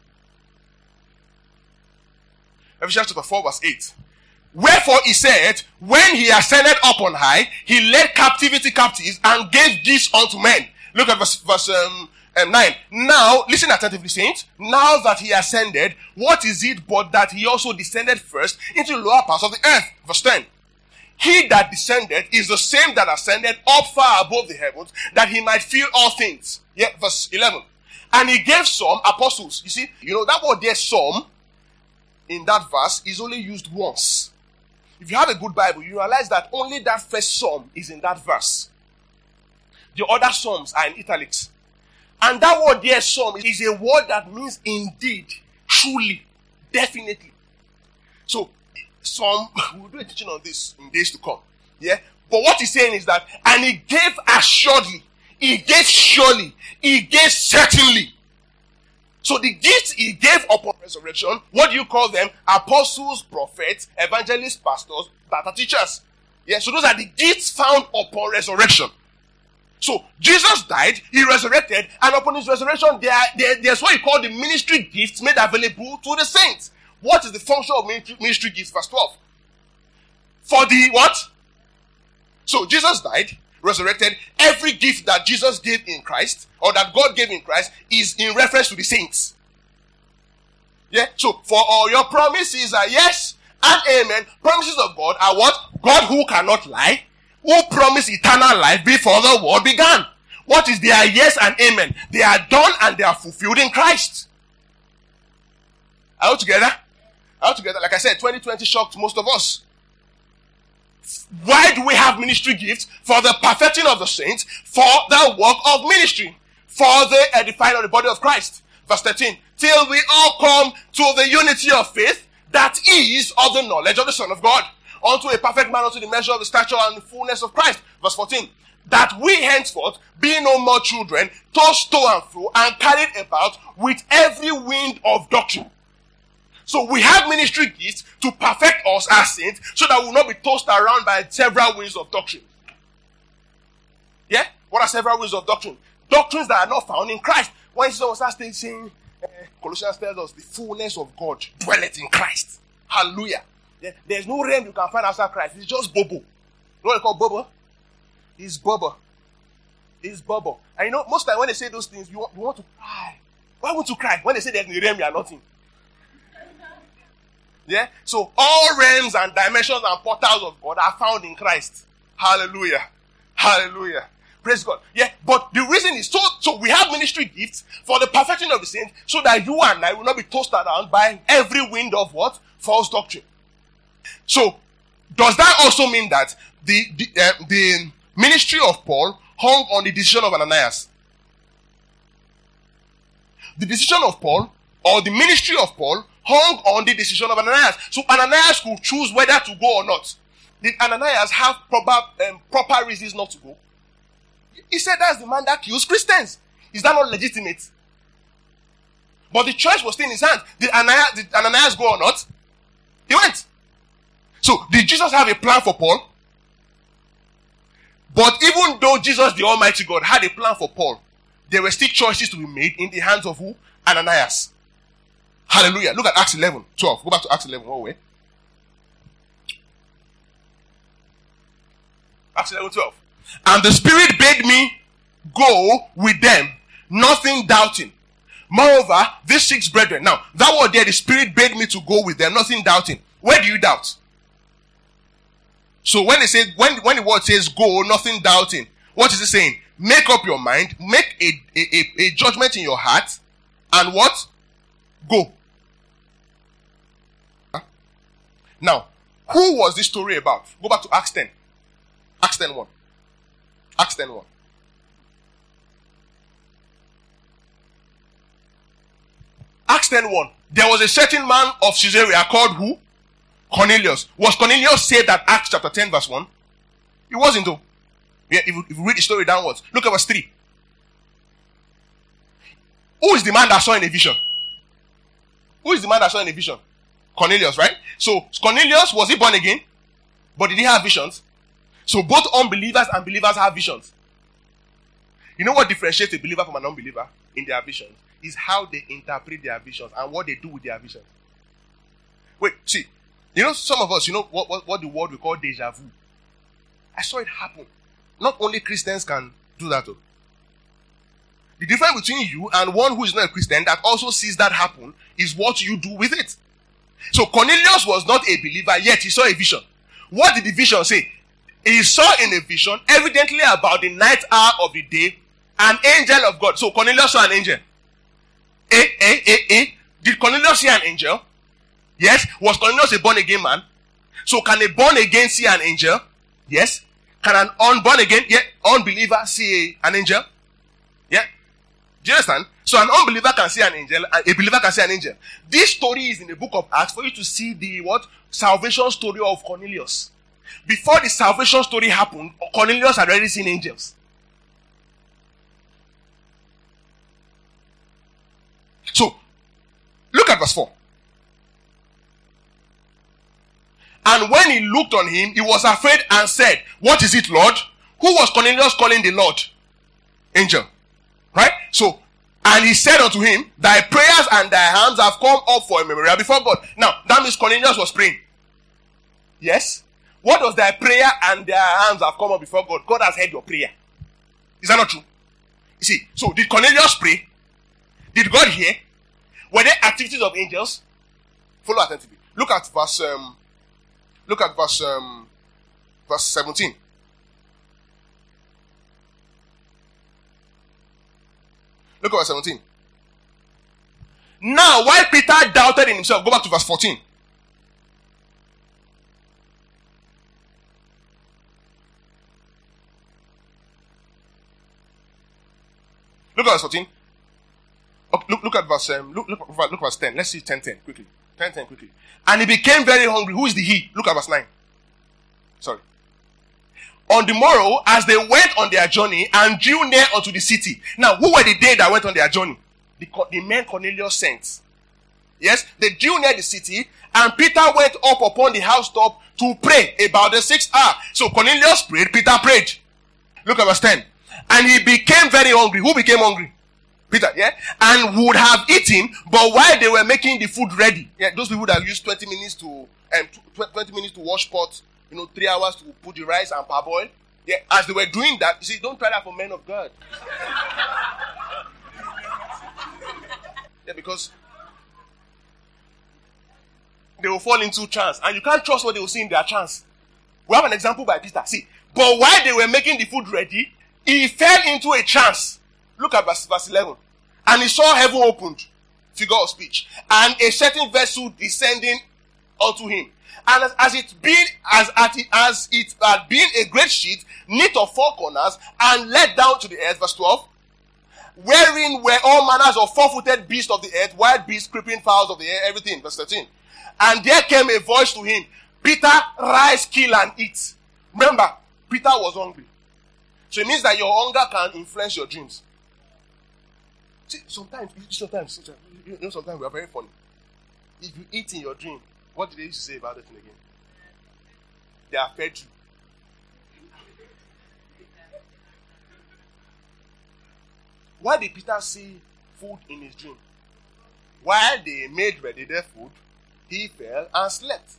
Ephesians chapter 4 verse 8. Wherefore he said, when he ascended up on high, he led captivity captives and gave gifts unto men. Look at verse 9. Now, listen attentively, saints. Now that he ascended, what is it but that he also descended first into the lower parts of the earth? Verse 10. He that descended is the same that ascended up far above the heavens, that he might fill all things. Yeah, verse 11. And he gave some apostles. You see, that word there, some, in that verse is only used once. If you have a good Bible, you realize that only that first some is in that verse. The other sums are in italics. And that word there, some, is a word that means indeed, truly, definitely. So, we'll do a teaching on this in days to come. Yeah? But what he's saying is that, and he gave assuredly. He gave surely. He gave certainly. So the gifts he gave upon resurrection, what do you call them? Apostles, prophets, evangelists, pastors, data teachers. Yeah, so those are the gifts found upon resurrection. So Jesus died, he resurrected, and upon his resurrection, there's what you call the ministry gifts made available to the saints. What is the function of ministry gifts? Verse 12. For the what? So Jesus died, resurrected. Every gift that Jesus gave in Christ, or that God gave in Christ, is in reference to the saints. Yeah. So for all your promises are yes and amen. Promises of God are what? God who cannot lie, who promised eternal life before the world began. What is their yes and amen? They are done and they are fulfilled in Christ. Are we together? Are we together? Like I said, 2020 shocked most of us. Why do we have ministry gifts? For the perfecting of the saints, for the work of ministry, for the edifying of the body of Christ. Verse 13. Till we all come to the unity of faith, that is of the knowledge of the Son of God, unto a perfect man, unto the measure of the stature and the fullness of Christ. Verse 14. That we henceforth be no more children, tossed to and fro, and carried about with every wind of doctrine. So we have ministry gifts to perfect us as saints, so that we will not be tossed around by several winds of doctrine. Yeah? What are several winds of doctrine? Doctrines that are not found in Christ. When someone starts saying, Colossians tells us, the fullness of God dwelleth in Christ. Hallelujah. Yeah? There's no realm you can find outside Christ. It's just bobo. You know what they call bobo? It's bobo. It's bobo. And you know, most time when they say those things, you want to cry. Why won't you cry? When they say there's no realm, you are nothing. Yeah? So all realms and dimensions and portals of God are found in Christ. Hallelujah. Hallelujah. Praise God. Yeah, but the reason is so we have ministry gifts for the perfecting of the saints, so that you and I will not be tossed around by every wind of what? False doctrine. So, does that also mean that the ministry of Paul hung on the decision of Ananias? The decision of Paul, or the ministry of Paul, hung on the decision of Ananias. So Ananias could choose whether to go or not. Did Ananias have proper reasons not to go? He said that's the man that kills Christians. Is that not legitimate? But the choice was still in his hands. Did Ananias go or not? He went. So did Jesus have a plan for Paul? But even though Jesus, the Almighty God, had a plan for Paul, there were still choices to be made in the hands of who? Ananias. Hallelujah. Look at Acts 11, 12. Go back to Acts 11, one way. Acts 11, 12. And the Spirit bade me go with them, nothing doubting. Moreover, these 6 brethren. Now, that word there, the Spirit bade me to go with them, nothing doubting. Where do you doubt? So when they say, when the word says go, nothing doubting, what is it saying? Make up your mind, make a judgment in your heart, and what? Go. Now, who was this story about? Go back to Acts 10. Acts 10:1. Acts 10:1. Acts 10:1. There was a certain man of Caesarea called who? Cornelius. Was Cornelius saved at Acts chapter 10 verse 1? He wasn't though. Yeah, if you read the story downwards. Look at verse 3. Who is the man that saw in a vision? Who is the man that saw in a vision? Cornelius, right? So Cornelius, was he born again? But did he have visions? So both unbelievers and believers have visions. You know what differentiates a believer from an unbeliever in their visions? Is how they interpret their visions and what they do with their visions. Wait, see. You know, some of us, you know what the word we call deja vu. I saw it happen. Not only Christians can do that. Though. The difference between you and one who is not a Christian that also sees that happen is what you do with it. So Cornelius was not a believer, yet he saw a vision. What did the vision say? He saw in a vision, evidently about the ninth hour of the day, an angel of God. So Cornelius saw an angel. Did Cornelius see an angel? Yes. Was Cornelius a born again man? So can a born again see an angel? Yes. Can an unborn again, unbeliever see an angel? Yeah. Do you understand? So an unbeliever can see an angel, and a believer can see an angel. This story is in the book of Acts for you to see the salvation story of Cornelius. Before the salvation story happened, Cornelius had already seen angels. So, look at verse 4. And when he looked on him, he was afraid and said, what is it, Lord? Who was Cornelius calling the Lord? Angel. Right? So, and he said unto him, thy prayers and thy hands have come up for a memorial before God. Now, that means Cornelius was praying. Yes? What does thy prayer and their hands have come up before God? God has heard your prayer. Is that not true? You see, so did Cornelius pray? Did God hear? Were there activities of angels? Follow attentively. Look at verse 17. Look at verse 17. Now, while Peter doubted in himself, go back to verse 14. Look at verse 14. Look at verse look verse 10. Let's see 10:10 quickly. 10:10 quickly. And he became very hungry. Who is the he? Look at verse 9. Sorry. On the morrow, as they went on their journey and drew near unto the city. Now, who were the they that went on their journey? The men Cornelius sent. Yes, they drew near the city, and Peter went up upon the housetop to pray about the 6th hour. So Cornelius prayed, Peter prayed. Look at verse 10. And he became very hungry. Who became hungry? Peter, yeah? And would have eaten, but while they were making the food ready, yeah, those people that used 20 minutes to 20 minutes to wash pots, 3 hours to put the rice and parboil. Yeah, as they were doing that, you see, don't try that for men of God. Yeah, because they will fall into trance, and you can't trust what they will see in their trance. We have an example by Peter. See, but while they were making the food ready, he fell into a trance. Look at verse 11. And he saw heaven opened, figure of speech, and a certain vessel descending unto him. And as it had been a great sheet, knit of 4 corners, and let down to the earth, verse 12, wherein were all manners of 4-footed beasts of the earth, wild beasts, creeping fowls of the air, everything, verse 13. And there came a voice to him, Peter, rise, kill, and eat. Remember, Peter was hungry. So it means that your hunger can influence your dreams. See, sometimes we are very funny. If you eat in your dream, what did they used to say about that thing again? They have fed you. Why did Peter see food in his dream? While they made ready their food, he fell and slept.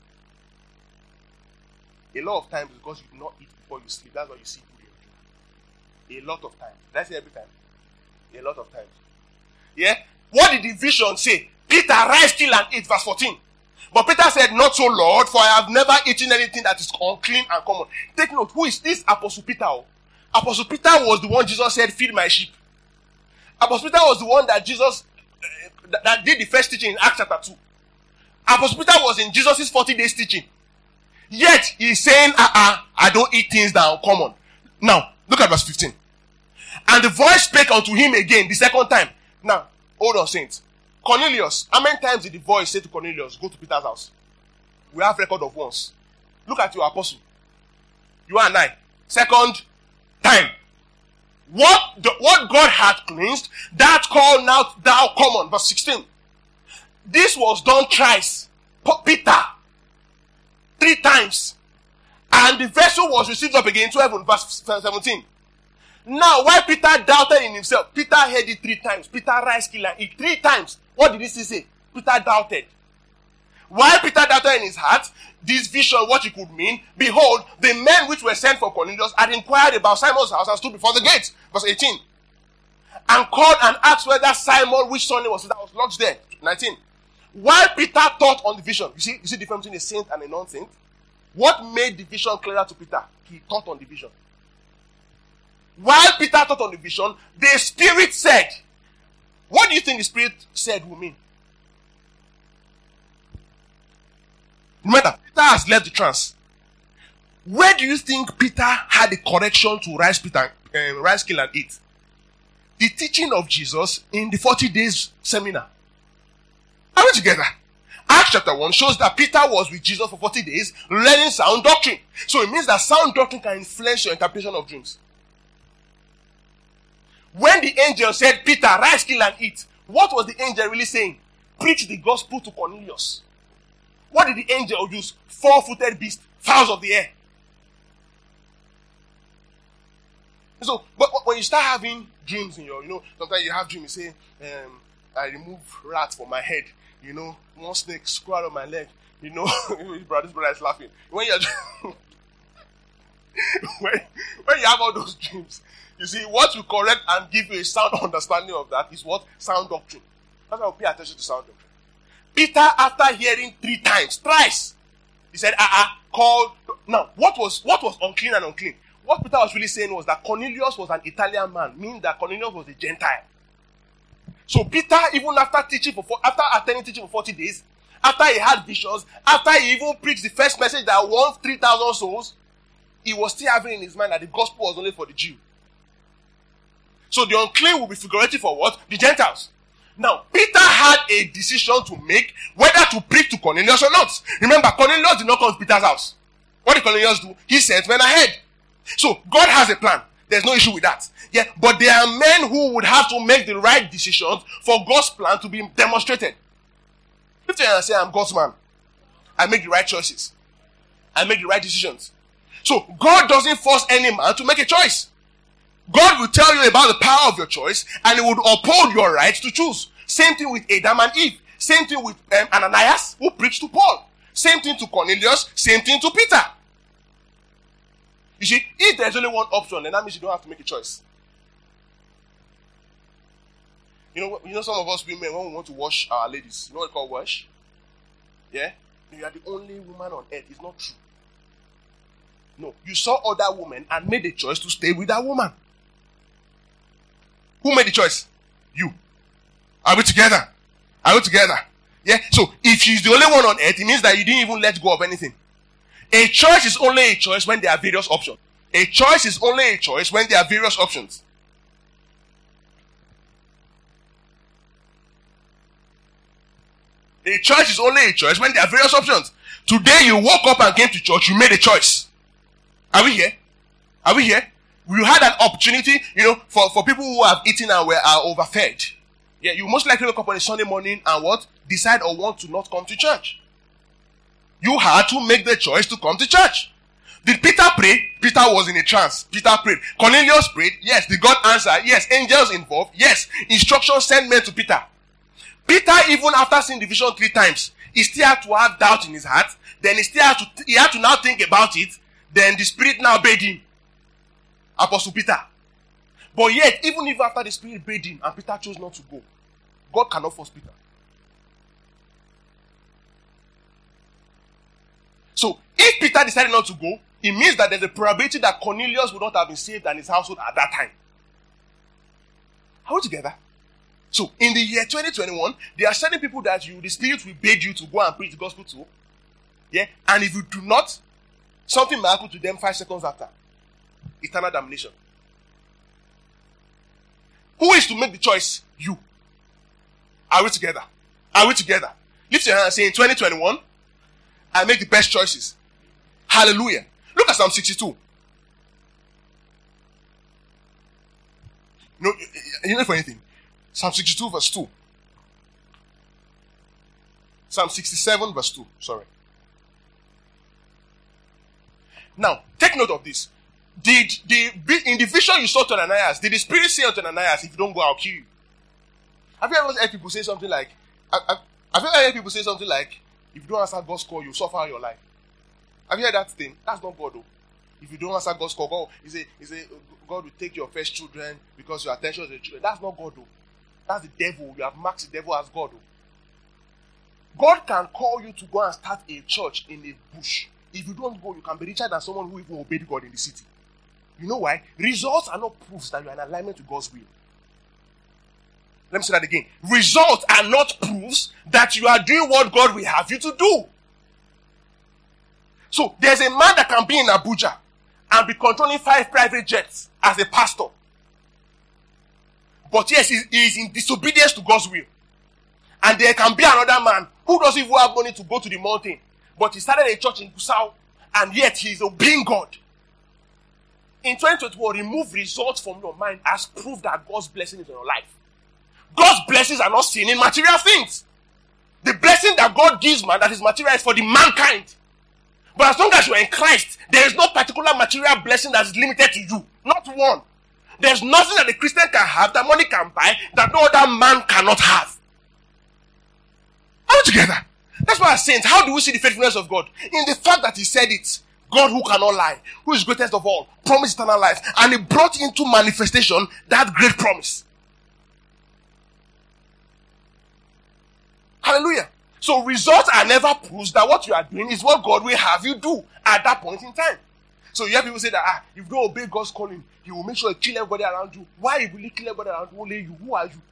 A lot of times, because you do not eat before you sleep, that's why you see food in your dream. A lot of times. Did I say every time? A lot of times. Yeah? What did the vision say? Peter, rise, kill, and eat. Verse 14. But Peter said, not so, Lord, for I have never eaten anything that is unclean and common. Take note, who is this Apostle Peter? Apostle Peter was the one Jesus said, feed my sheep. Apostle Peter was the one that Jesus, that did the first teaching in Acts chapter 2. Apostle Peter was in Jesus' 40 days teaching. Yet, he's saying, I don't eat things that are uncommon. Now, look at verse 15. And the voice spake unto him again, the second time. Now, hold on, saints. Cornelius, how many times did the voice say to Cornelius, go to Peter's house? We have record of once. Look at your apostle. You and I. Second time. What God had cleansed, that call now thou common. Verse 16. This was done thrice. Peter. 3 times. And the vessel was received up again to heaven. Verse 17. Now, while Peter doubted in himself, Peter heard it 3 times. Peter rise, kill, and eat 3 times. What did he say? Peter doubted. While Peter doubted in his heart, this vision, what it could mean, behold, the men which were sent for Cornelius had inquired about Simon's house and stood before the gate. Verse 18. And called and asked whether Simon, which son it was that was lodged there. 19. While Peter thought on the vision, you see the difference between a saint and a non-saint? What made the vision clearer to Peter? He thought on the vision. While Peter thought on the vision, the Spirit said, what do you think the Spirit said will mean? Remember, Peter has left the trance. Where do you think Peter had the correction to rise, kill, and eat? The teaching of Jesus in the 40 days seminar. Are we together? Acts chapter 1 shows that Peter was with Jesus for 40 days learning sound doctrine. So it means that sound doctrine can influence your interpretation of dreams. When the angel said, Peter, rise, kill, and eat, What was the angel really saying? Preach the gospel to Cornelius. What did the angel use? 4-footed beast, fowls of the air. So, but when you start having dreams in your, sometimes you have dreams, you say, I remove rats from my head, one snake crawl on my leg, this brother is laughing. When you're when you have all those dreams, you see, what will correct and give you a sound understanding of that is what? Sound doctrine. That's why we pay attention to sound doctrine. Peter, after hearing thrice, he said, called. Now, what was unclean and unclean? What Peter was really saying was that Cornelius was an Italian man, meaning that Cornelius was a Gentile. So Peter, even after attending teaching for 40 days, after he had visions, after he even preached the first message that won 3,000 souls, he was still having in his mind that the gospel was only for the Jew. So the unclean will be figurative for what? The Gentiles. Now, Peter had a decision to make whether to preach to Cornelius or not. Remember, Cornelius did not come to Peter's house. What did Cornelius do? He sent men ahead. So, God has a plan. There's no issue with that. Yeah, but there are men who would have to make the right decisions for God's plan to be demonstrated. If you say, I'm God's man, I make the right choices. I make the right decisions. So, God doesn't force any man to make a choice. God will tell you about the power of your choice, and He would uphold your right to choose. Same thing with Adam and Eve. Same thing with Ananias, who preached to Paul. Same thing to Cornelius. Same thing to Peter. You see, if there's only one option, then that means you don't have to make a choice. You know, some of us women, when we want to wash our ladies, you know what we call wash? Yeah? You are the only woman on earth. It's not true. No. You saw other women and made a choice to stay with that woman. Who made the choice? You. Are we together? Are we together? Yeah? So, if she's the only one on earth, it means that you didn't even let go of anything. A choice is only a choice when there are various options. A choice is only a choice when there are various options. A choice is only a choice when there are various options. Today you woke up and came to church, you made a choice. Are we here? Are we here? You had an opportunity, for people who have eaten and are overfed. Yeah, you most likely wake up on a Sunday morning and what? Decide or want to not come to church. You had to make the choice to come to church. Did Peter pray? Peter was in a trance. Peter prayed. Cornelius prayed. Yes. Did God answer? Yes. Angels involved? Yes. Instructions sent men to Peter. Peter, even after seeing the vision 3 times, he still had to have doubt in his heart. Then he had to now think about it. Then the Spirit now bade him. Apostle Peter. But yet, even if after the Spirit bade him and Peter chose not to go, God cannot force Peter. So, if Peter decided not to go, it means that there's a probability that Cornelius would not have been saved and his household at that time. Are we together? So, in the year 2021, there are certain people that the Spirit will bid you to go and preach the gospel to. Yeah? And if you do not, something may happen to them 5 seconds after. Eternal damnation. Who is to make the choice? You. Are we together? Are we together? Lift your hand and say, in 2021, I make the best choices. Hallelujah. Look at Psalm 62. You know for anything. Psalm 62 verse 2. Psalm 67 verse 2. Sorry. Now, take note of this. In the vision you saw to Ananias, did the Spirit say unto Ananias, if you don't go, I'll kill you? Have you ever heard people say something like, if you don't answer God's call, you suffer your life? Have you heard that thing? That's not God, though. If you don't answer God's call, God, he say, God will take your first children because your attention is the children. That's not God, though. That's the devil. You have marked the devil as God, though. God can call you to go and start a church in a bush. If you don't go, you can be richer than someone who even obeyed God in the city. You know why? Results are not proofs that you are in alignment with God's will. Let me say that again. Results are not proofs that you are doing what God will have you to do. So, there's a man that can be in Abuja and be controlling 5 private jets as a pastor. But yes, he is in disobedience to God's will. And there can be another man who doesn't even have money to go to the mountain. But he started a church in Gusau, and yet he is obeying God. In 2021, remove results from your mind as proof that God's blessing is in your life. God's blessings are not seen in material things. The blessing that God gives man that is material is for the mankind. But as long as you are in Christ, there is no particular material blessing that is limited to you. Not one. There's nothing that the Christian can have, that money can buy, that no other man cannot have. Are we together? That's why I'm saying, how do we see the faithfulness of God? In the fact that he said it. God who cannot lie, who is greatest of all, promised eternal life. And he brought into manifestation that great promise. Hallelujah. So results are never proofs that what you are doing is what God will have you do at that point in time. So you have people say that if you don't obey God's calling, he will make sure he kill everybody around you. Why will he kill everybody around you? Only you. Who are you?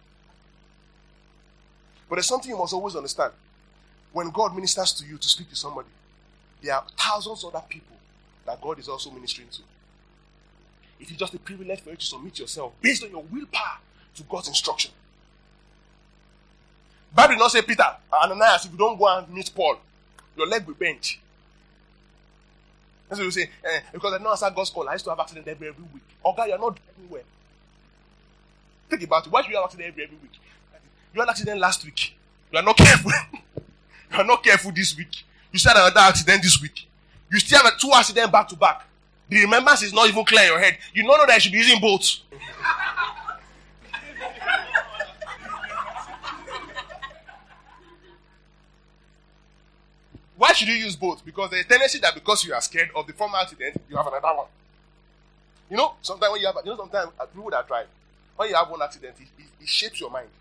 But there's something you must always understand. When God ministers to you to speak to somebody, there are thousands of other people that God is also ministering to. It is just a privilege for you to submit yourself based on your willpower to God's instruction. Bible did not say, Peter, Ananias, if you don't go and meet Paul, your leg will bend. That's what you say. Because I don't answer God's call. I used to have accident every week. Okay, you're not driving well. Think about it. Why should you have accident every week? You had an accident last week. You are not careful. You are not careful this week. You still had another accident this week. You still have 2 accidents back to back. The remembrance is not even clear in your head. You don't know that you should be using both. Why should you use both? Because there's a tendency that because you are scared of the former accident, you have another one. You know, sometimes when you have, sometimes people that drive, when you have one accident, it shapes your mind.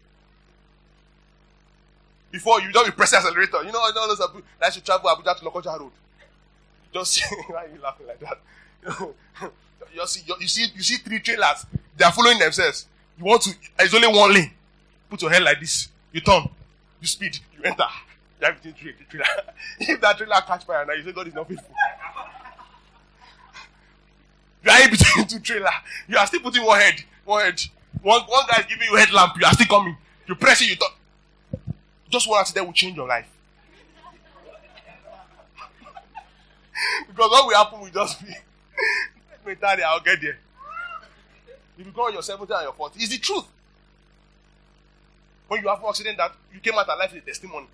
Before you don't press the accelerator, you know, all those people that should travel Abuja to Lokoja Road. Just why are you laughing like that? You see 3 trailers. They are following themselves. You want to? There's only one lane. Put your head like this. You turn. You speed. You enter. You have between trailer. If that trailer catch fire now, you say God is not faithful. You are in between 2 trailers. You are still putting one head. One guy is giving you headlamp. You are still coming. You press it. You turn. Just one accident will change your life. Because what will happen will just be, let me tell you, I'll get there. You become on your 70 and your 40. It's the truth. When you have an accident that you came out alive with a testimony.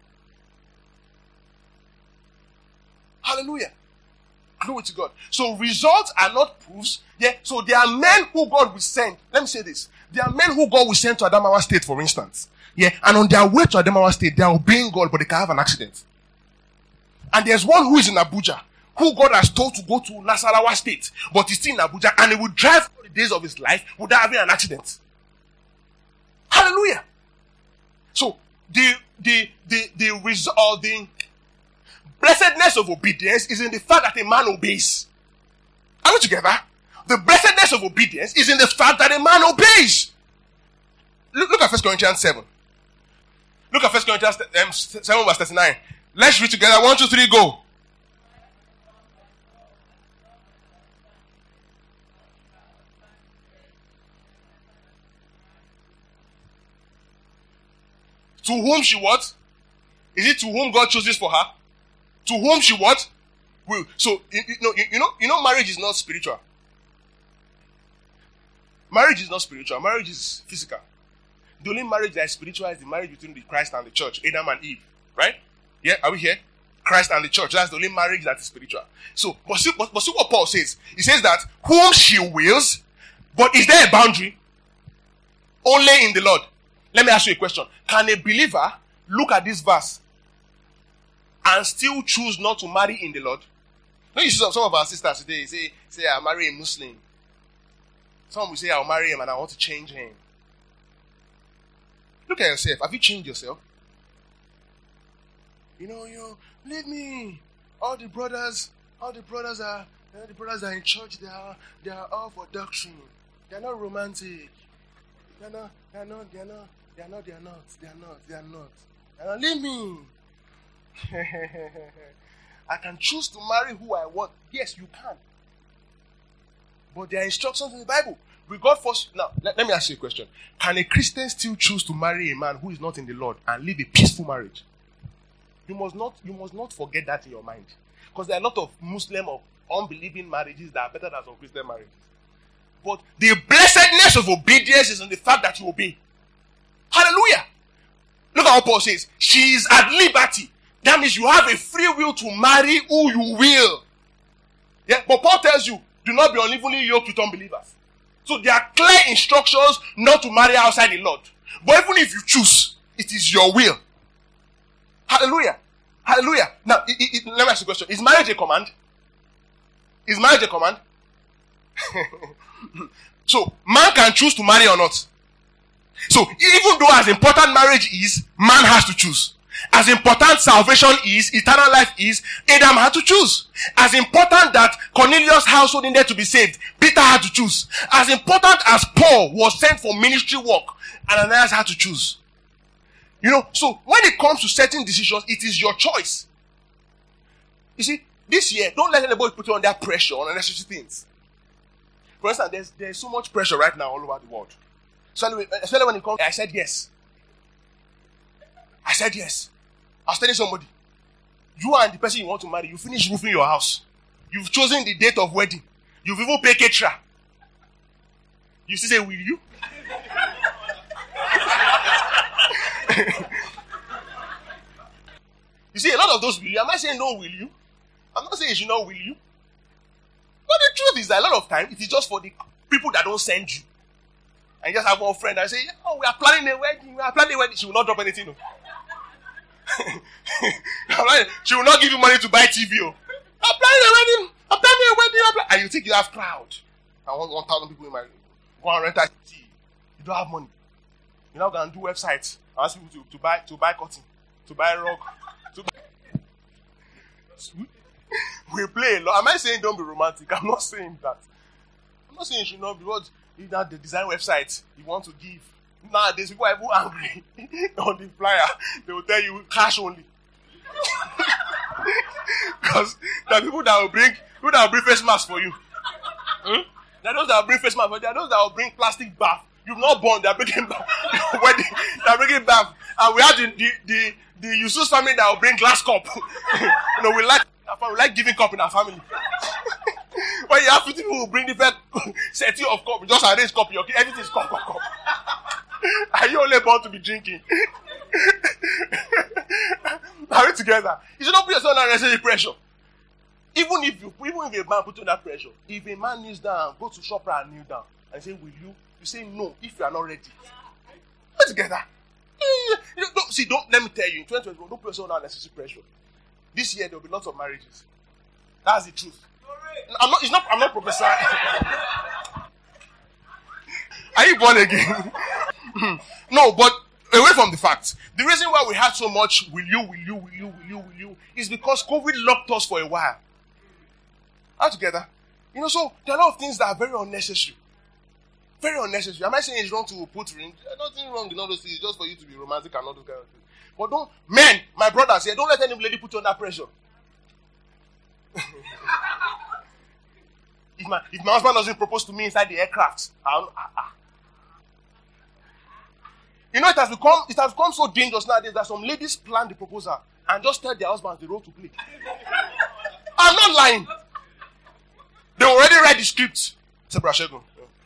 Hallelujah. Glory to God. So results are not proofs. Yeah. So there are men who God will send. Let me say this. There are men who God will send to Adamawa State, for instance. Yeah. And on their way to Adamawa State, they are obeying God, but they can have an accident. And there's one who is in Abuja, who God has told to go to Nasarawa State, but he's still in Abuja, and he will drive all the days of his life without having an accident. Hallelujah. So the blessedness of obedience is in the fact that a man obeys. Are we together? The blessedness of obedience is in the fact that a man obeys. Look at 1 Corinthians 7. Look at 1 Corinthians 7 verse 39. Let's read together. 1, 2, 3, go. To whom she what? Is it to whom God chooses for her? To whom she what? Will. So, you know, marriage is not spiritual. Marriage is not spiritual. Marriage is physical. The only marriage that is spiritual is the marriage between the Christ and the church, Adam and Eve. Right? Yeah, are we here? Christ and the church. That's the only marriage that is spiritual. So, but see what Paul says. He says that whom she wills, but is there a boundary? Only in the Lord. Let me ask you a question. Can a believer look at this verse and still choose not to marry in the Lord? No, you see some of our sisters today say I'll marry a Muslim. Some will say I'll marry him and I want to change him. Look at yourself. Have you changed yourself? You leave me. All the brothers are in church. They are all for doctrine. They're not romantic. They're not. Leave me. I can choose to marry who I want. Yes, you can. But there are instructions in the Bible. We got first. Now, let me ask you a question. Can a Christian still choose to marry a man who is not in the Lord and live a peaceful marriage? You must not forget that in your mind. Because there are a lot of Muslim or unbelieving marriages that are better than some Christian marriages. But the blessedness of obedience is in the fact that you obey. Hallelujah. Look at what Paul says. She is at liberty. That means you have a free will to marry who you will. Yeah, but Paul tells you, do not be unevenly yoked with unbelievers. So there are clear instructions not to marry outside the Lord. But even if you choose, it is your will. Hallelujah. Hallelujah. Now, let me ask you a question. Is marriage a command? Is marriage a command? So, man can choose to marry or not. So, even though as important marriage is, man has to choose. As important salvation is, eternal life is, Adam had to choose. As important that Cornelius' household needed to be saved, Peter had to choose. As important as Paul was sent for ministry work, Ananias had to choose. You know, so when it comes to certain decisions, it is your choice. You see, this year, don't let anybody put you under pressure on unnecessary things. For instance, there's so much pressure right now all over the world. Especially when it comes, I said yes. I said yes. I was telling somebody, you and the person you want to marry, you finish roofing your house. You've chosen the date of wedding. You've even paid caterer. You still say, will you? You see, a lot of those will you. Am I saying no, will you? I'm not saying you should not will you. But the truth is that a lot of time, it is just for the people that don't send you. And you just have one friend that say, oh, we are planning a wedding. She will not drop anything. No. She will not give you money to buy TV. Oh. I'm planning a wedding. And you think you have crowd. I want 1,000 people in my room. Go and rent a TV. You don't have money. You're not going to do websites. Ask people to buy cotton, to buy rug. We play a lot. Am I saying don't be romantic? I'm not saying that. I'm not saying you should not be. What if that the design website you want to give? Nowadays people are even angry on the flyer. They will tell you cash only. Because there are people that will bring face mask for you. There are those that will bring face mask for you. There are those that will bring plastic bath. You've not born, they are bringing bath. Wedding, they are bringing bath. And we have the Yusuf family that will bring glass cup. We like giving cup in our family. When you have 50 people who bring different set of cup, just arrange cup, everything is cup. Are you only born to be drinking? Are we together? You should not put yourself under unnecessary pressure. Even if a man put you under pressure, if a man kneels down, go to Shopra and kneel down and say, will you? You say no if you are not ready. We're together. Don't let me tell you, in 2021, don't put yourself under unnecessary pressure. This year there will be lots of marriages. That's the truth. I'm not prophesying. Are you born again? No, but away from the facts. The reason why we had so much will you is because COVID locked us for a while. Are together? So there are a lot of things that are very unnecessary. Very unnecessary. Am I saying it's wrong to put ring? There's nothing wrong in all those things. Just for you to be romantic and all those kind of things. But men, my brothers here, don't let any lady put you under pressure. If my husband doesn't propose to me inside the aircraft, it has become so dangerous nowadays that some ladies plan the proposal and just tell their husbands the role to play. I'm not lying. They already read the script. Say, Brashego.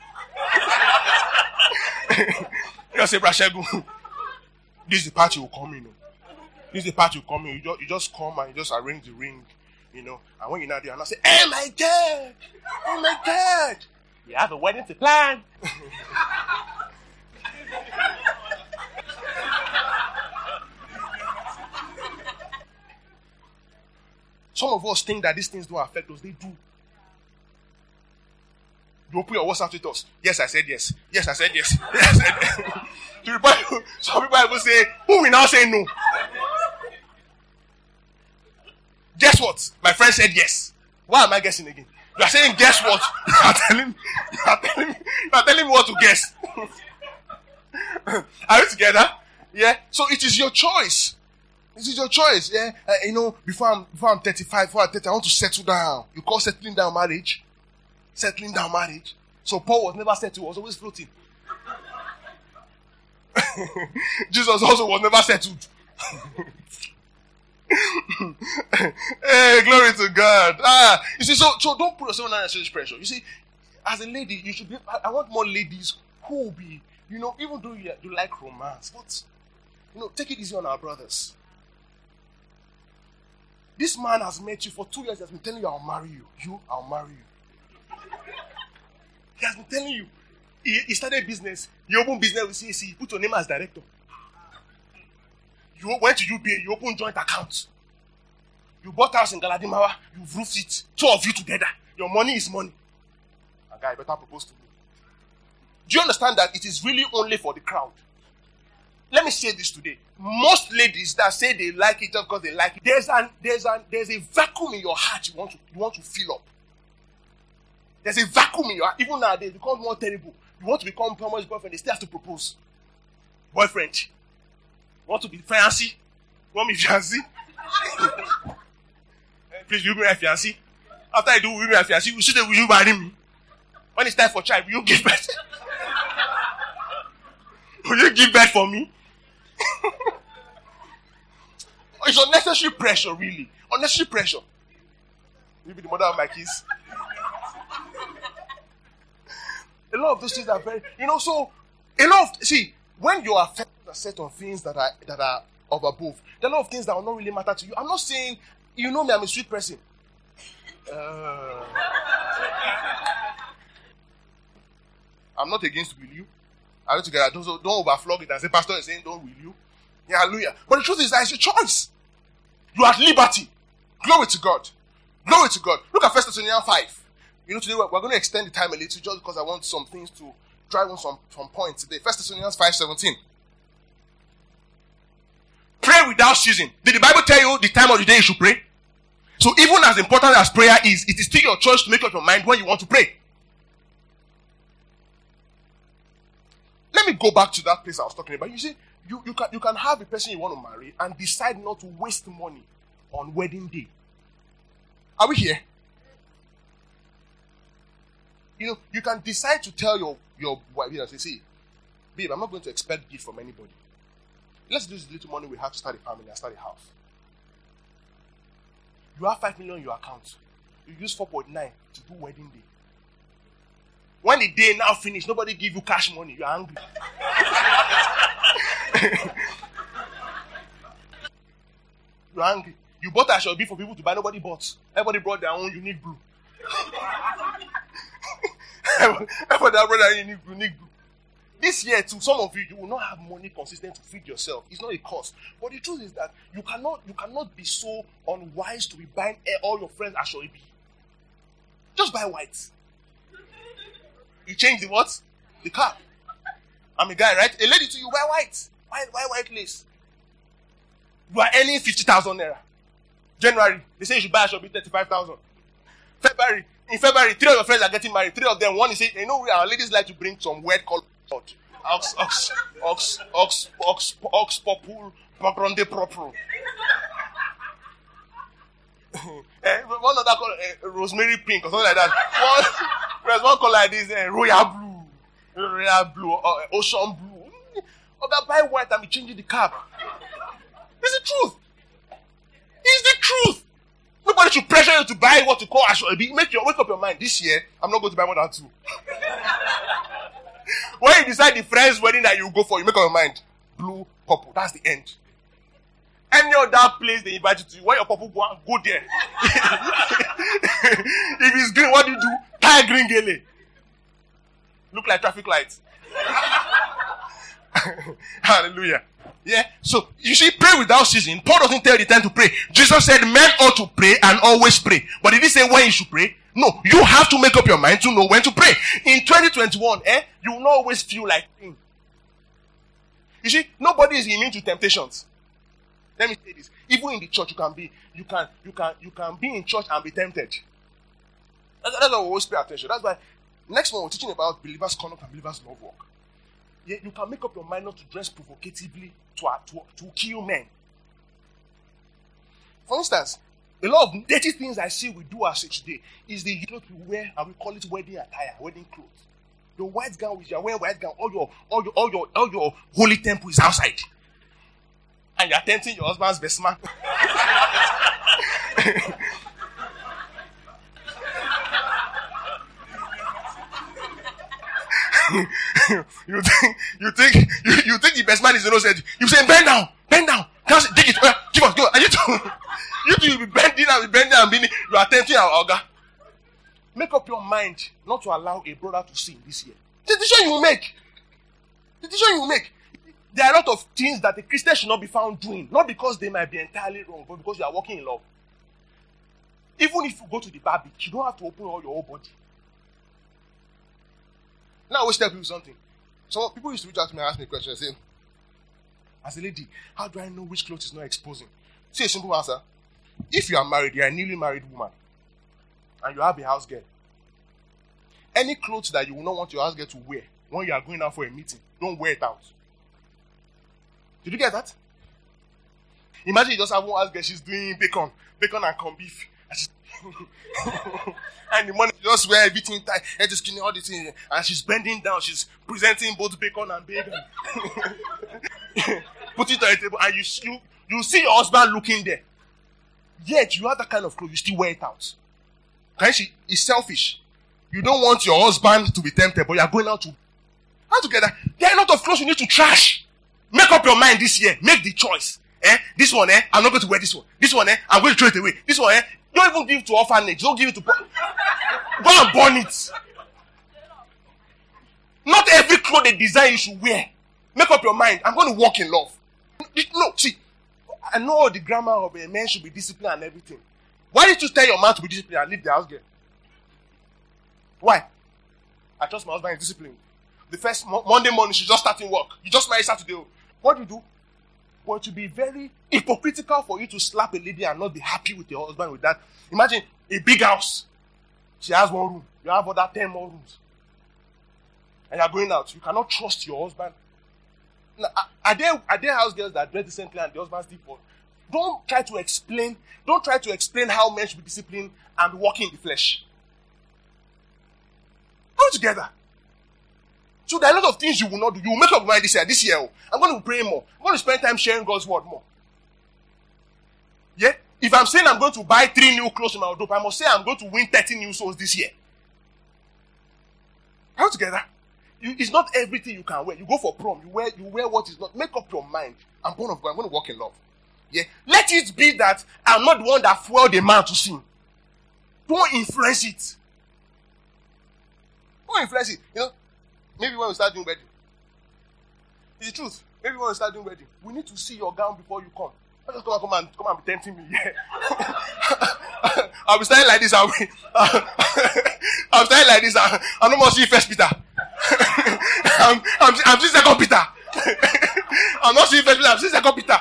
You say, Brashego. This is the part you will come in. This is the part you come in. You just come and you just arrange the ring. And when you're not there, and I say, oh my God. You have a wedding to plan. Some of us think that these things don't affect us. They do. Don't put your WhatsApp status. Yes, I said yes. Yes, I said yes. Yes, I said yes. Some people will say, who will now say no? Guess what? My friend said yes. Why am I guessing again? You are saying guess what? You are telling me what to guess. Are we together? Yeah. So it is your choice. It is your choice. Yeah. Before I'm 35, before I'm 30, I want to settle down. You call settling down marriage? Settling down marriage. So Paul was never settled, he was always floating. Jesus also was never settled. Hey, glory to God. You see, so don't put yourself under unnecessary pressure. You see, as a lady, you should be. I want more ladies who will be, even though you like romance, but, take it easy on our brothers. This man has met you for 2 years. He has been telling you, I'll marry you. I'll marry you. He has been telling you. He started business. He opened business with CAC. He put your name as director. You went to UBA. You opened joint account. You bought house in Galadimawa. You've roofed it. 2 of you together. Your money is money. A guy better propose to me. Do you understand that it is really only for the crowd? Let me say this today. Most ladies that say they like it just because they like it, there's a vacuum in your heart you want to fill up. There's a vacuum in your heart. Even nowadays, it becomes more terrible. You want to become someone's boyfriend, they still have to propose. Boyfriend. You want to be fiancé? You want me fiancé? Please, will you be my fiancé? After I do, will you be my fiancé? Will you marry me? When it's time for child, will you give birth? Will you give birth for me? It's unnecessary pressure, really. Unnecessary pressure. You'll be the mother of my kids. A lot of those things are very, so a lot of, when you are set on things that are of above, there are a lot of things that will not really matter to you. I'm not saying, me, I'm a sweet person. I'm not against will you. I don't together. Don't overflog it and say, Pastor is saying, don't will you. Yeah, hallelujah. But the truth is that it's your choice. You are at liberty. Glory to God. Glory to God. Look at 1 Thessalonians 5. Today we're going to extend the time a little just because I want some things to drive on some points today. 1 Thessalonians 5:17. Pray without ceasing. Did the Bible tell you the time of the day you should pray? So even as important as prayer is, it is still your choice to make up your mind when you want to pray. Let me go back to that place I was talking about. You see, you can have a person you want to marry and decide not to waste money on wedding day. Are we here? You can decide to tell your wife, say, see, babe, I'm not going to expect gift from anybody. Let's use the little money we have to start a family and start a house. You have 5 million in your account. You use 4.9 to do wedding day. When the day now finish, nobody give you cash money. You are angry. You are angry. You bought Ashobi for people to buy. Nobody bought. Everybody brought their own unique blue. Everybody brought their own unique blue. This year, to some of you, you will not have money consistent to feed yourself. It's not a cost. But the truth is that you cannot be so unwise to be buying all your friends Ashobi. Just buy white. You change the what? The cap. I'm a guy, right? A lady to you, buy white. Why white lace? You are earning 50,000 naira. January, they say you should buy Ashobi 35,000. In February, 3 of your friends are getting married. 3 of them, one is saying, our ladies like to bring some weird color. Ox, popul, background proper. One other color, rosemary pink or something like that. There's one color like this, royal blue, ocean blue. Okay, buy white and be changing the cap. It's the truth. It's the truth. Nobody should pressure you to buy what you call Ashobi. Wake up your mind. This year, I'm not going to buy more than 2. When you decide the friend's wedding that you go for, you make up your mind. Blue, purple. That's the end. Any other place they invite you to, when your purple go there. If it's green, what do you do? Tie green gele. Look like traffic lights. Hallelujah. Yeah. So you see, pray without ceasing. Paul doesn't tell you the time to pray. Jesus said men ought to pray and always pray. But did he say when you should pray? No. You have to make up your mind to know when to pray. In 2021, you will not always feel like praying. You see, nobody is immune to temptations. Let me say this. Even in the church, you can be in church and be tempted. That's why we always pay attention. That's why next one we're teaching about believers' conduct and believers' love walk. Yeah, you can make up your mind not to dress provocatively to kill men. For instance, a lot of dirty things I see we do as today is the clothes we wear, and we call it wedding attire, wedding clothes. Your white gown, which you are wearing white gown, all your holy temple is outside. And you are tempting your husband's best man. you think the best man is innocent. You say, bend down. Can't take it. Give us. And you two will be bending and bending. You are tempting our Oga. Make up your mind not to allow a brother to sin this year. The decision you will make. There are a lot of things that a Christian should not be found doing. Not because they might be entirely wrong, but because you are walking in love. Even if you go to the bar beach, you don't have to open all your whole body. Now I always tell people something. Some people used to reach out to me and ask me a question and say, as a lady, how do I know which clothes is not exposing? See a simple answer. If you are married, you are a newly married woman, and you have a house girl, any clothes that you will not want your house girl to wear when you are going out for a meeting, don't wear it out. Did you get that? Imagine you just have one house girl, she's doing bacon and corned beef. And the morning, she just wear everything tight, head to skinny, all the things, and she's bending down, she's presenting both bacon and bacon. Put it on the table, and you see your husband looking there. Yet, you have that kind of clothes, you still wear it out. Okay? It's selfish. You don't want your husband to be tempted, but you are going out together. There are a lot of clothes you need to trash. Make up your mind this year. Make the choice. This one, I'm not going to wear this one. This one, I'm going to throw it away. This one, don't even give it to orphanage. Don't give it to... Go and burn it. Not every clothes they design you should wear. Make up your mind. I'm going to walk in love. No, see, I know the grammar of a man should be disciplined and everything. Why did you tell your man to be disciplined and leave the house girl? Why? I trust my husband is disciplined. The first Monday morning, she's just starting work. You just married Saturday. What do you do? Well, it would be very hypocritical for you to slap a lady and not be happy with your husband with that. Imagine a big house. She has one room. You have other 10 more rooms. And you're going out. You cannot trust your husband. Now, are there house girls that dress decently and the husband still for? Don't try to explain how men should be disciplined and walking in the flesh. All together. So there are a lot of things you will not do. You will make up your mind this year. I'm going to pray more. I'm going to spend time sharing God's word more. Yeah? If I'm saying I'm going to buy 3 new clothes in my wardrobe, I must say I'm going to win 30 new souls this year. All together. It's not everything you can wear. You go for prom. You wear what is not. Make up your mind. I'm born of God. I'm going to walk in love. Yeah? Let it be that I'm not the one that fueled a man to sin. Don't influence it. Don't influence it. You know, maybe when we start doing wedding. It's the truth. Maybe when we start doing wedding, we need to see your gown before you come. Don't just come and be tempting me. Yeah. I'll be standing like this. I'm standing like this. I'm not more see First Peter. I'm seeing Second Peter. I'm not seeing First Peter. I'm seeing Second Peter.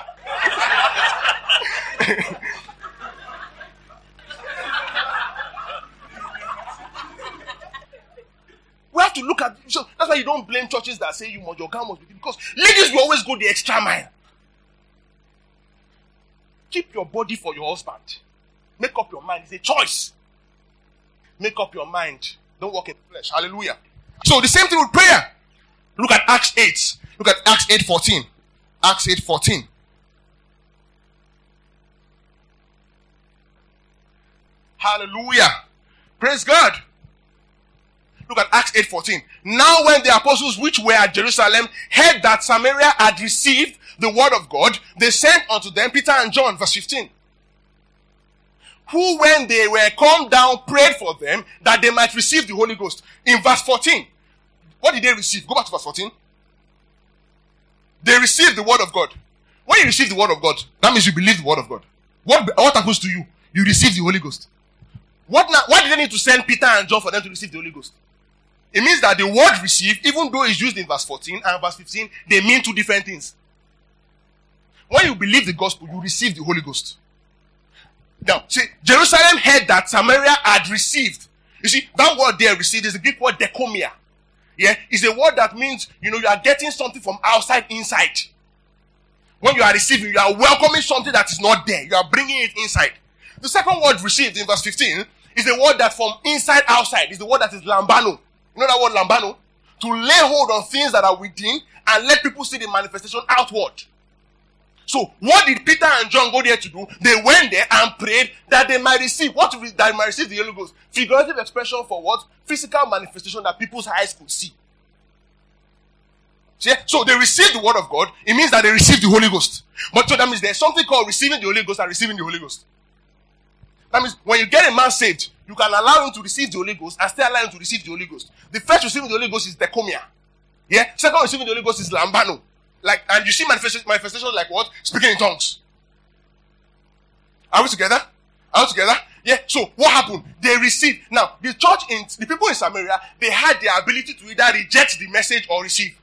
We have to look at. So that's why you don't blame churches that say your gown must be, because ladies will always go the extra mile. Keep your body for your husband. Make up your mind. It's a choice. Make up your mind. Don't walk in the flesh. Hallelujah. So the same thing with prayer. Look at Acts 8. Look at Acts 8:14. Acts 8:14. Hallelujah. Praise God. Look at Acts 8:14. Now when the apostles which were at Jerusalem heard that Samaria had received the word of God, they sent unto them Peter and John, verse 15. Who, when they were come down, prayed for them that they might receive the Holy Ghost. In verse 14, what did they receive? Go back to verse 14. They received the word of God. When you receive the word of God, that means you believe the word of God. What happens to you? You receive the Holy Ghost. Why did they need to send Peter and John for them to receive the Holy Ghost? It means that the word received, even though it's used in verse 14 and verse 15, they mean two different things. When you believe the gospel, you receive the Holy Ghost. Now, see, Jerusalem heard that Samaria had received. You see, that word there, received, is the Greek word dekomia. Yeah, it's a word that means, you are getting something from outside inside. When you are receiving, you are welcoming something that is not there. You are bringing it inside. The second word received in verse 15 is the word that from inside outside is the word that is lambano. You know that word lambano? To lay hold on things that are within and let people see the manifestation outward. So, what did Peter and John go there to do? They went there and prayed that they might receive. That they might receive the Holy Ghost. Figurative expression for what? Physical manifestation that people's eyes could see. See? So they received the word of God. It means that they received the Holy Ghost. But so that means there's something called receiving the Holy Ghost and receiving the Holy Ghost. That means when you get a man saved, you can allow him to receive the Holy Ghost and still allow him to receive the Holy Ghost. The first receiving the Holy Ghost is decomia. Yeah? Second receiving the Holy Ghost is lambano. Like, and you see manifestations like what? Speaking in tongues. Are we together? Are we together? Yeah. So what happened? They received. Now, the people in Samaria, they had the ability to either reject the message or receive.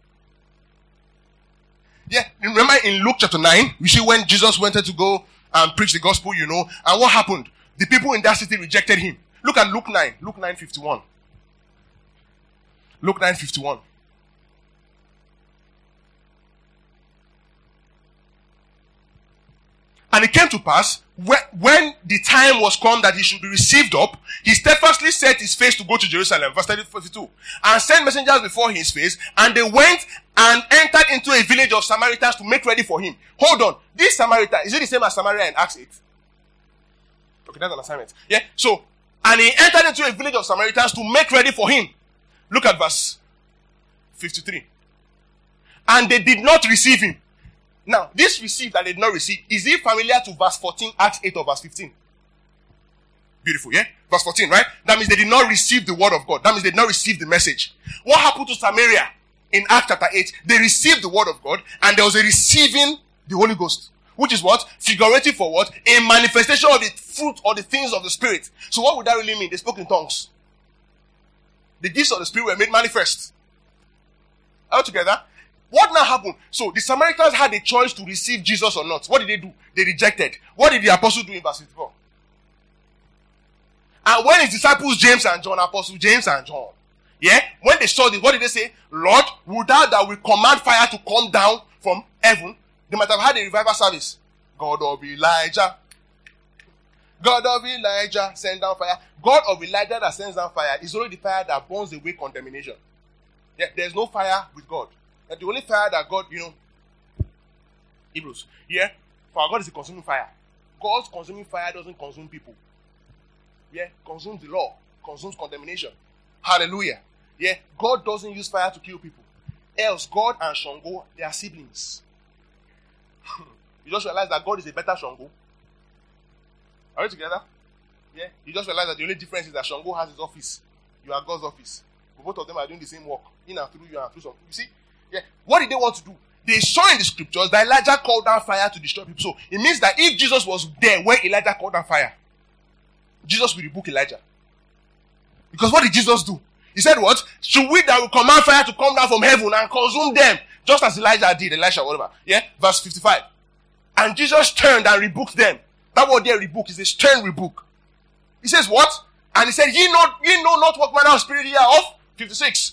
Yeah. Remember in Luke chapter 9, you see when Jesus wanted to go and preach the gospel, and what happened? The people in that city rejected him. Look at Luke 9. Luke 9:51. Luke 9:51. And it came to pass, when the time was come that he should be received up, he steadfastly set his face to go to Jerusalem, verse 42, and sent messengers before his face, and they went and entered into a village of Samaritans to make ready for him. Hold on. This Samaritan, is it the same as Samaria in Acts 8? Okay, that's an assignment. Yeah, so, and he entered into a village of Samaritans to make ready for him. Look at verse 53. And they did not receive him. Now, this received that they did not receive, is it familiar to verse 14, Acts 8 or verse 15? Beautiful, yeah? Verse 14, right? That means they did not receive the word of God. That means they did not receive the message. What happened to Samaria in Acts chapter 8? They received the word of God, and there was a receiving the Holy Ghost. Which is what? Figurative for what? A manifestation of the fruit or the things of the Spirit. So what would that really mean? They spoke in tongues. The gifts of the Spirit were made manifest. Are we together? What now happened? So the Samaritans had a choice to receive Jesus or not. What did they do? They rejected. What did the apostles do in verse 54? And when his disciples James and John, apostle James and John, yeah, when they saw this, what did they say? Lord, would thou that we command fire to come down from heaven? They might have had a revival service. God of Elijah. God of Elijah, send down fire. God of Elijah that sends down fire is only the fire that burns away condemnation. Yeah, there's no fire with God. And the only fire that God, Hebrews, yeah, for God is a consuming fire. God's consuming fire doesn't consume people. Yeah, consumes the law, consumes condemnation. Hallelujah. Yeah, God doesn't use fire to kill people. Else, God and Shango, they are siblings. You just realize that God is a better Shango. Are we together? Yeah, you just realize that the only difference is that Shango has his office. You are God's office. But both of them are doing the same work. In and through you and through some. You see? Yeah. What did they want to do? They saw in the scriptures that Elijah called down fire to destroy people. So it means that if Jesus was there when Elijah called down fire, Jesus will rebuke Elijah. Because what did Jesus do? He said what? Should we that will command fire to come down from heaven and consume them? Just as Elijah did, Elisha, whatever. Yeah? Verse 55. And Jesus turned and rebuked them. That word there, rebuke, is a stern rebuke. He says what? And he said, ye know not what manner of spirit ye are of. 56.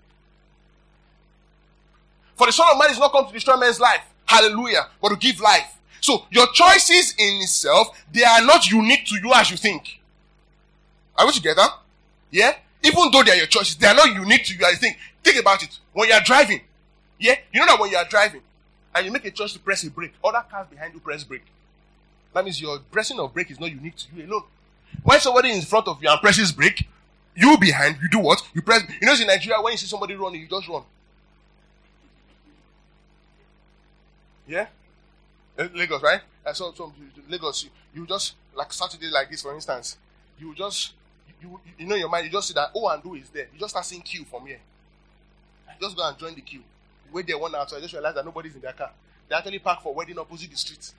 For the Son of Man is not come to destroy man's life. Hallelujah. But to give life. So, your choices in itself, they are not unique to you as you think. Are we together? Yeah? Even though they are your choices, they are not unique to you as you think. Think about it. When you are driving, yeah? You know that when you are driving, and you make a choice to press a brake, other cars behind you press brake. That means your pressing of brake is not unique to you alone. When somebody is in front of you and presses brake, you behind, you do what? You press. You know, in Nigeria, when you see somebody running, you just run. Yeah? Lagos, right? So Lagos, you just, like Saturday like this, for instance, you just, you know in your mind, you just see that O and Do is there. You just start seeing queue from here. You just go and join the queue. Wait there 1 hour, so I just realize that nobody's in their car. They actually park for wedding opposite the street.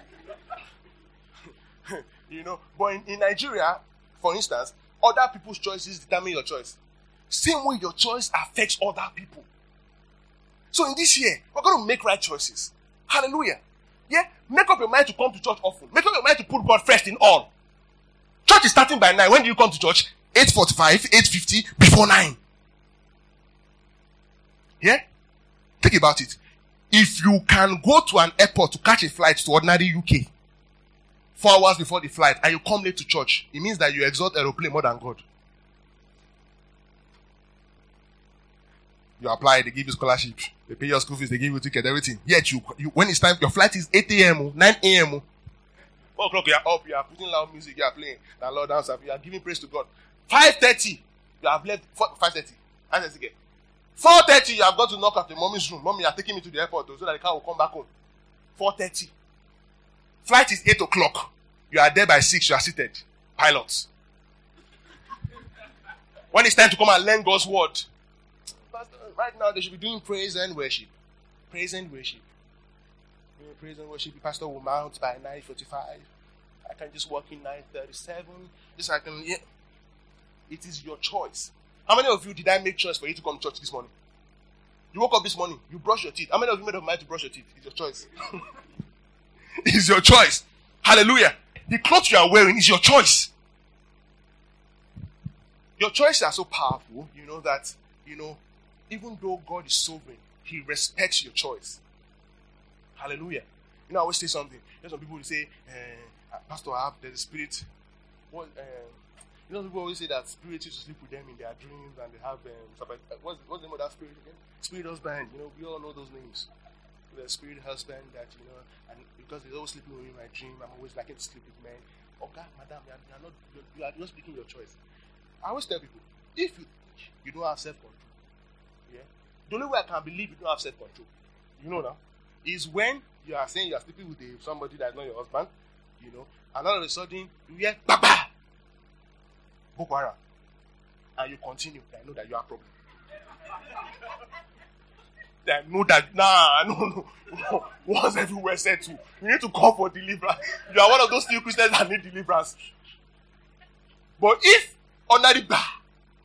But in Nigeria, for instance, other people's choices determine your choice. Same way your choice affects other people. So in this year, we're going to make right choices. Hallelujah. Yeah? Make up your mind to come to church often. Make up your mind to put God first in all. Church is starting by 9. When do you come to church? 8:45, 8:50, before 9. Yeah? Think about it. If you can go to an airport to catch a flight to ordinary UK 4 hours before the flight and you come late to church, it means that you exalt aeroplane more than God. You apply, they give you scholarship, they pay your school fees, they give you ticket, everything. Yet you when it's time, your flight is 8 a.m., 9 a.m. 4 o'clock, you are up, you are putting loud music, you are playing, the Lord answer, you are giving praise to God. 5:30, you have left 5:30. 5:30 again. 4:30, you have got to knock at the mommy's room. Mommy, you are taking me to the airport so that the car will come back home. 4:30. Flight is 8 o'clock. You are there by 6, you are seated. Pilots. When it's time to come and learn God's word, Pastor, right now they should be doing praise and worship. Praise and worship. Praise and worship. The pastor will mount by 9:45. I can just walk in 9:37. This I can. Yeah. It is your choice. How many of you did I make choice for you to come to church this morning? You woke up this morning. You brush your teeth. How many of you made up mind to brush your teeth? It's your choice. It's your choice. Hallelujah. The clothes you are wearing is your choice. Your choices are so powerful, that, even though God is sovereign, He respects your choice. Hallelujah. I always say something. There's some people who say, Pastor, there's a spirit. People always say that spirits used to sleep with them in their dreams and they have, what's the name of that spirit again? Spirit husband. We all know those names. The spirit husband that, and because he's always sleeping with me in my dream, I'm always liking to sleep with men. Okay, madam, you are not speaking your choice. I always tell people, if you think you don't have self-control, the only way I can believe you don't have self-control, now, is when you are saying you are sleeping with somebody that is not your husband, and all of a sudden you hear Baba, Boko Haram, and you continue. I know that you have a problem. I know that no. Once everywhere said to, you need to call for deliverance. You are one of those few Christians that need deliverance. But if under the bar,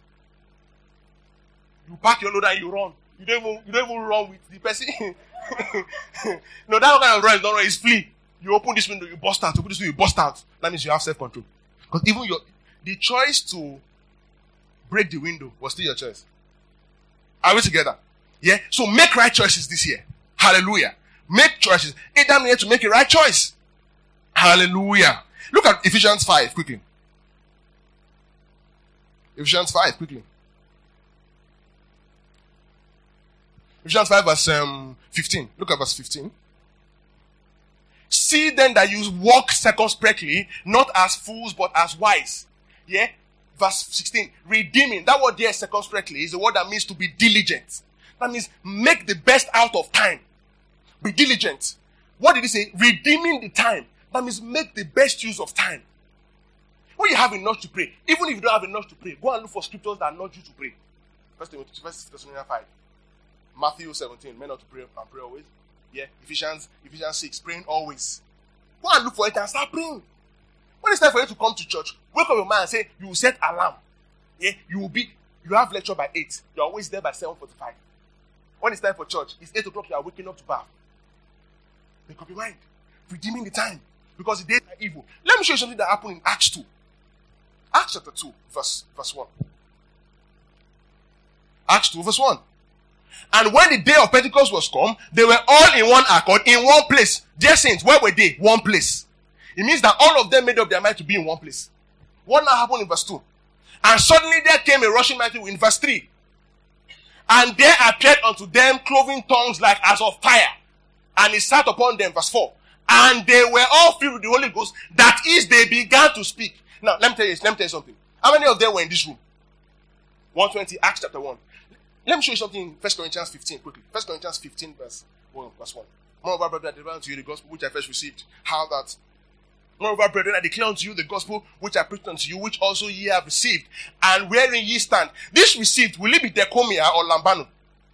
you pack your load and you run. You don't even run with the person. No, that kind of run is not run, it's flee. You open this window, you bust out. You open this window, you bust out. That means you have self-control. Because even the choice to break the window was still your choice. Are we together? Yeah? So make right choices this year. Hallelujah. Make choices. It's damn near to make a right choice. Hallelujah. Look at Ephesians 5 quickly. Ephesians 5 quickly. Ephesians 5 verse 15. Look at verse 15. See then that you walk circumspectly, not as fools, but as wise. Yeah? Verse 16. Redeeming. That word there, circumspectly, is the word that means to be diligent. That means make the best out of time. Be diligent. What did he say? Redeeming the time. That means make the best use of time. When you have enough to pray, even if you don't have enough to pray, go and look for scriptures that nudge you to pray. First Thessalonians 5. Matthew 17, men ought to pray and pray always. Yeah, Ephesians 6, praying always. Go and look for it and start praying. When it's time for you to come to church, wake up your mind and say, you will set alarm. Yeah, you have lecture by 8. You're always there by 7:45. When it's time for church, it's 8 o'clock, you are waking up to bath. Make up your mind. Redeeming the time. Because the days are evil. Let me show you something that happened in Acts 2. Acts chapter 2, verse 1. Acts 2, verse 1. And when the day of Pentecost was come, they were all in one accord, in one place. Dear saints, where were they? One place. It means that all of them made up their mind to be in one place. What now happened in verse 2? And suddenly there came a rushing mighty wind, verse 3. And there appeared unto them cloven tongues like as of fire. And it sat upon them, verse 4. And they were all filled with the Holy Ghost. That is, they began to speak. Now, let me tell you something. How many of them were in this room? 120, Acts chapter 1. Let me show you something in 1 Corinthians 15 quickly. 1 Corinthians 15 verse 1. Moreover, brethren, I declare unto you the gospel which I first received. How that? Moreover, brethren, I declare unto you the gospel which I preached unto you, which also ye have received, and wherein ye stand. This received, will it be Decomia or Lambano?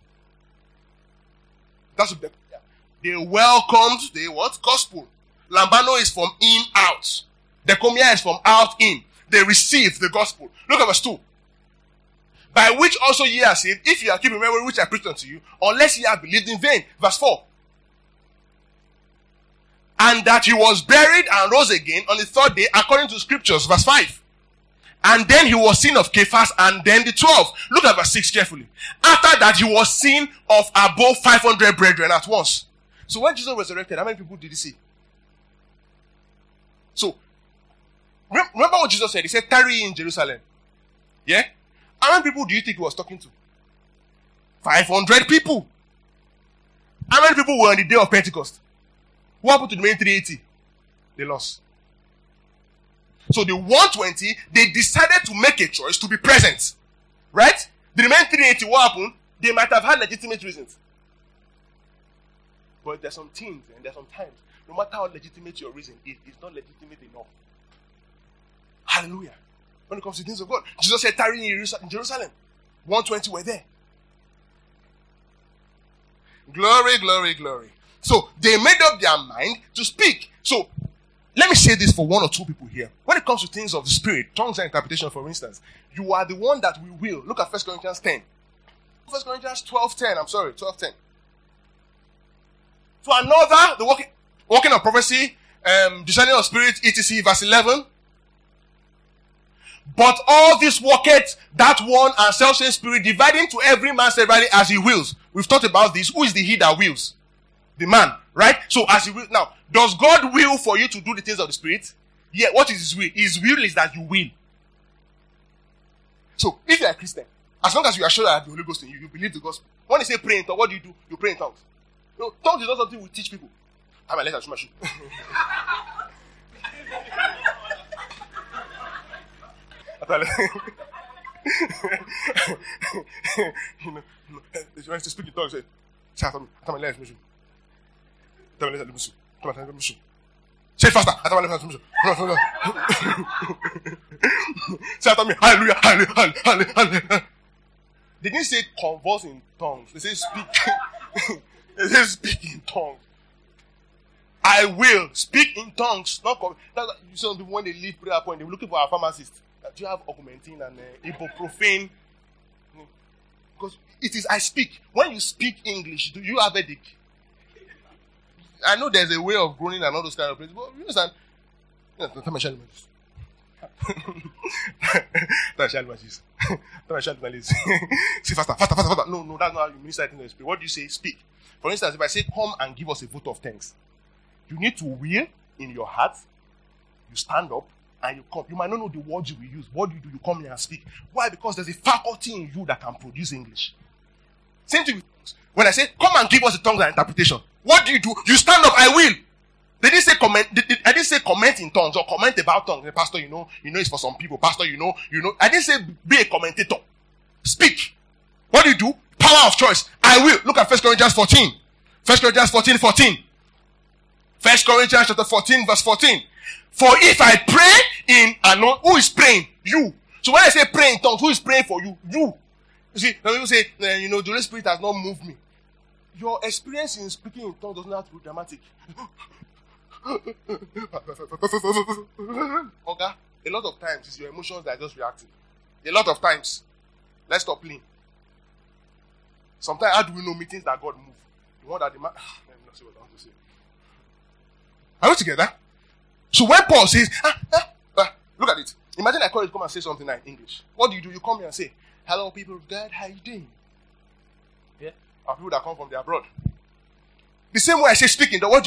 That's what they welcomed the what? Gospel. Lambano is from in, out. Decomia is from out, in. They received the gospel. Look at verse 2. By which also ye are saved, if you are keeping memory which I preached unto you, unless ye have believed in vain. Verse 4. And that he was buried and rose again on the third day, according to scriptures. Verse 5. And then he was seen of Cephas, and then the 12. Look at verse 6 carefully. After that he was seen of above 500 brethren at once. So when Jesus resurrected, how many people did he see? So, remember what Jesus said? He said, tarry in Jerusalem. Yeah? How many people do you think he was talking to? 500 people. How many people were on the day of Pentecost? What happened to the main 380? They lost. So the 120, they decided to make a choice to be present. Right? The remaining 380, what happened? They might have had legitimate reasons. But there's some things and there's some times, no matter how legitimate your reason is, it's not legitimate enough. Hallelujah. When it comes to things of God, Jesus said, tarry in Jerusalem. 120 were there. Glory, glory, glory. So they made up their mind to speak. So let me say this for one or two people here. When it comes to things of the spirit, tongues and interpretation, for instance, you are the one that we will. Look at 1 Corinthians 10. 1 Corinthians 12:10. I'm sorry, 12:10. To another, the working of prophecy, discerning of spirit, etc. Verse 11. But all this worketh that one and self-same spirit, dividing to every man severally as he wills. We've talked about this. Who is the he that wills? The man, right? So as he will. Now, does God will for you to do the things of the spirit? Yeah, what is his will? His will is that you will. So, if you are a Christian, as long as you are sure that the Holy Ghost in you, you believe the gospel. When they say pray in tongues, what do? You pray in tongues. You know, tongues is not something we teach people. I'm a letter to my shoe. You know, when to speak in tongues, say, say it faster. Say after me, hallelujah, hallelujah, hallelujah. They didn't say converse in tongues. They say speak. They say speak in tongues. I will speak in tongues. Not some people when they leave prayer point, they're looking for a pharmacist. Do you have augmentin and ibuprofen? Because it is I speak. When you speak English, do you have a dick? I know there's a way of groaning and all those kind of things, but you understand? Say faster. No, that's not how you minister in the spirit. What do you say? Speak. For instance, if I say, come and give us a vote of thanks, you need to will in your heart. You stand up and you come. You might not know the words you will use. What do? You come here and speak. Why? Because there's a faculty in you that can produce English. Same thing with tongues. When I say, come and give us the tongues and interpretation, what do? You stand up, I will. They didn't say comment. I didn't say comment in tongues or comment about tongues. Pastor, you know it's for some people. Pastor, you know. I didn't say be a commentator. Speak. What do? Power of choice. I will. Look at 1 Corinthians 14. 1 Corinthians 14:14. 1 Corinthians chapter 14, verse 14. For if I pray in unknown, who is praying? You. So when I say pray in tongues, who is praying for you? You. You see, when people say, the Holy Spirit has not moved me. Your experience in speaking in tongues does not have to be dramatic. Okay? A lot of times, it's your emotions that are just reacting. A lot of times. Let's stop playing. Sometimes, how do we know meetings that God moves? The one that the man... Let me not say what I want to say. Are we together? So when Paul says, look at it. Imagine I call you to come and say something in English. What do? You come here and say, hello people of God, how you doing? Yeah? Or people that come from the abroad. The same way I say speaking, what do?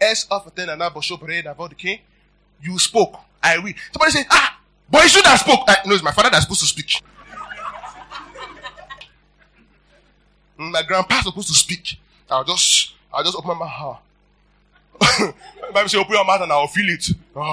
You spoke. I will. Somebody say, but you should have spoke. No, it's my father that's supposed to speak. My grandpa's supposed to speak. I'll just open my mouth. The Bible says, open your mouth and I'll feel it.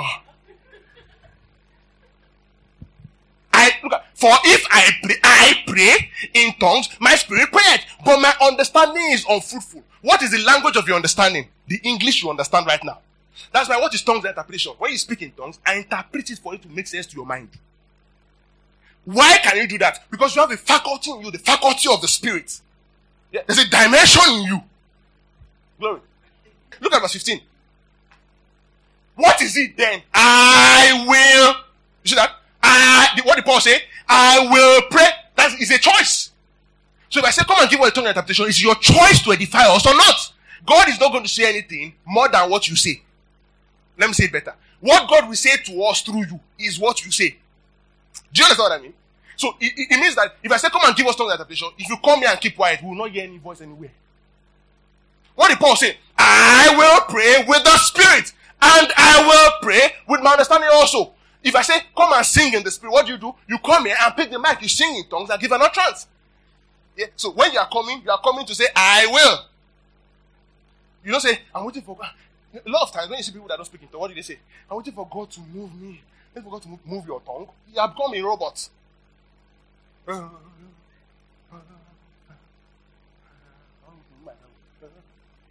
For if I pray in tongues, my spirit prayed, but my understanding is unfruitful. What is the language of your understanding? The English you understand right now. That's why what is tongues interpretation? When you speak in tongues, I interpret it for it to make sense to your mind. Why can you do that? Because you have a faculty in you, the faculty of the spirit. Yeah, there's a dimension in you. Glory. Look at verse 15. What is it then? I will. You see that? What did Paul say? I will pray. That is a choice. So if I say, come and give us a tongue interpretation, it's your choice to edify us or not. God is not going to say anything more than what you say. Let me say it better. What God will say to us through you is what you say. Do you understand what I mean? So it means that if I say, come and give us tongue interpretation, if you come here and keep quiet, we will not hear any voice anywhere. What did Paul say? I will pray with the spirit, and I will pray with my understanding also. If I say, come and sing in the spirit, what do? You come here and pick the mic, you sing in tongues and give an utterance. Yeah. So when you are coming to say, I will. You don't say, I'm waiting for God. A lot of times when you see people that don't speak in tongues, what do they say? I'm waiting for God to move me. Waiting for God to move your tongue. You have become a robot.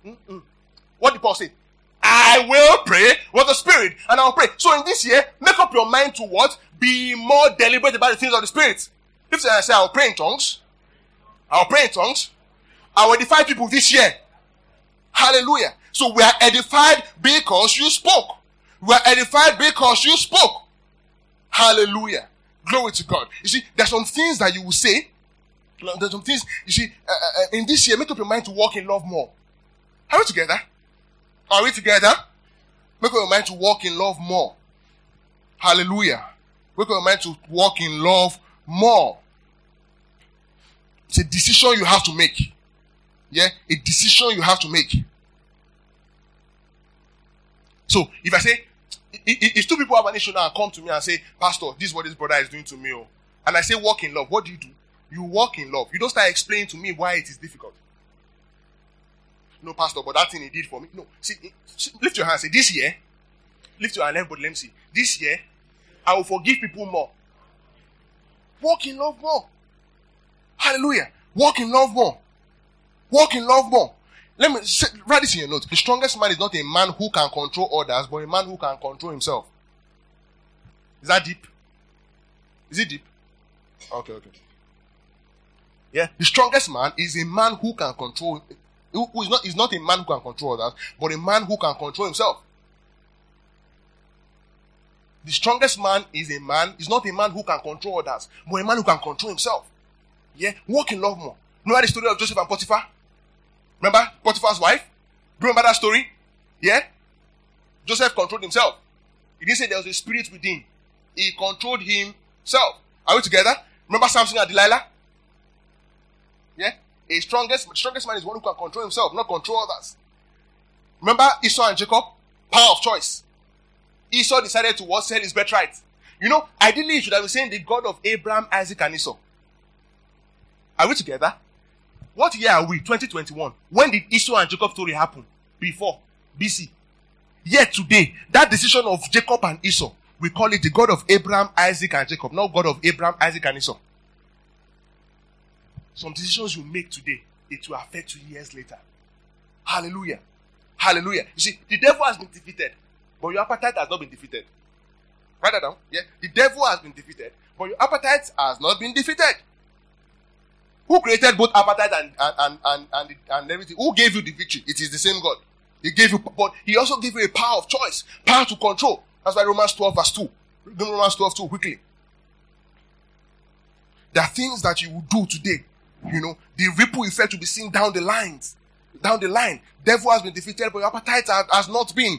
What did Paul say? I will pray with the Spirit, and I'll pray. So in this year, make up your mind to what? Be more deliberate about the things of the Spirit. If I say, I'll pray in tongues, I'll pray in tongues, I will edify people this year. Hallelujah. So we are edified because you spoke. We are edified because you spoke. Hallelujah. Glory to God. You see, there's some things that you will say. There's some things, you see, in this year, make up your mind to walk in love more. Are we together? Are we together? Make up your mind to walk in love more. Hallelujah. Make up your mind to walk in love more. It's a decision you have to make. Yeah? A decision you have to make. So, if I say, if two people have an issue now and come to me and say, Pastor, this is what this brother is doing to me. Oh. And I say, walk in love. What do? You walk in love. You don't start explaining to me why it is difficult. No, Pastor, but that thing he did for me. No. See, lift your hand and say, this year, lift your hand, everybody, let me see. This year, I will forgive people more. Walk in love more. Hallelujah. Walk in love more. Walk in love more. Let me write this in your notes. The strongest man is not a man who can control others, but a man who can control himself. Is that deep? Is it deep? Okay. Yeah. The strongest man is a man who can control, who is not a man who can control others, but a man who can control himself. The strongest man is not a man who can control others, but a man who can control himself. Yeah. Walk in love more. Remember the story of Joseph and Potiphar? Remember Potiphar's wife? Do you remember that story? Yeah? Joseph controlled himself. He didn't say there was a spirit within. He controlled himself. Are we together? Remember Samson and Delilah? Yeah? The strongest man is one who can control himself, not control others. Remember Esau and Jacob? Power of choice. Esau decided to sell his birthright. You know, ideally you should have been saying the God of Abraham, Isaac, and Esau. Are we together? What year are we? 2021. When did Esau and Jacob story happen? Before. BC. Yet today, that decision of Jacob and Esau, we call it the God of Abraham, Isaac, and Jacob. Not God of Abraham, Isaac, and Esau. Some decisions you make today, it will affect you years later. Hallelujah. Hallelujah. You see, the devil has been defeated, but your appetite has not been defeated. Write that down. Yeah. The devil has been defeated, but your appetite has not been defeated. Who created both appetite and everything? Who gave you the victory? It is the same God. He gave you, but he also gave you a power of choice, power to control. That's why Romans 12 verse 2. Read Romans 12 2 quickly. There are things that you will do today. You know, the ripple effect will be seen down the lines. Down the line. Devil has been defeated, but your appetite has not been.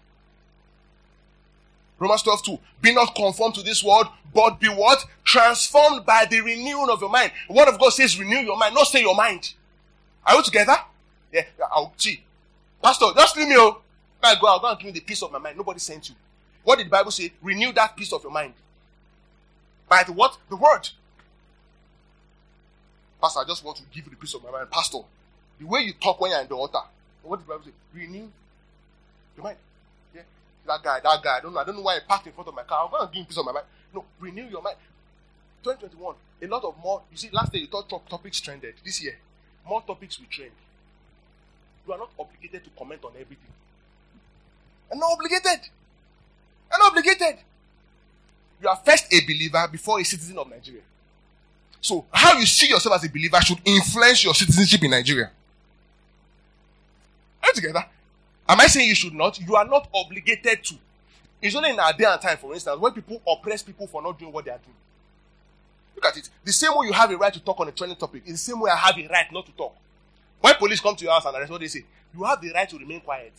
Romans 12 2. Be not conformed to this world, but be what? Transformed by the renewing of your mind. The word of God says renew your mind, not say your mind. Are we together? Yeah. I'll see. Pastor, just leave me. I'll go and give me the peace of my mind. Nobody sent you. What did the Bible say? Renew that peace of your mind. By the what? The word. Pastor, I just want to give you the peace of my mind. Pastor, the way you talk when you're in the altar. What did the Bible say? Renew your mind. Yeah. That guy, I don't know why he parked in front of my car. I'm going to give him peace of my mind. No, renew your mind. 2021, a lot of more. You see, last year you thought topics trended. This year, more topics will trend. You are not obligated to comment on everything. You're not obligated. You're not obligated. You are first a believer before a citizen of Nigeria. So, how you see yourself as a believer should influence your citizenship in Nigeria. Are you together? Am I saying you should not? You are not obligated to. It's only in our day and time, for instance, when people oppress people for not doing what they are doing. Look at it. The same way you have a right to talk on a trending topic is the same way I have a right not to talk. When police come to your house and arrest, what they say? You have the right to remain quiet.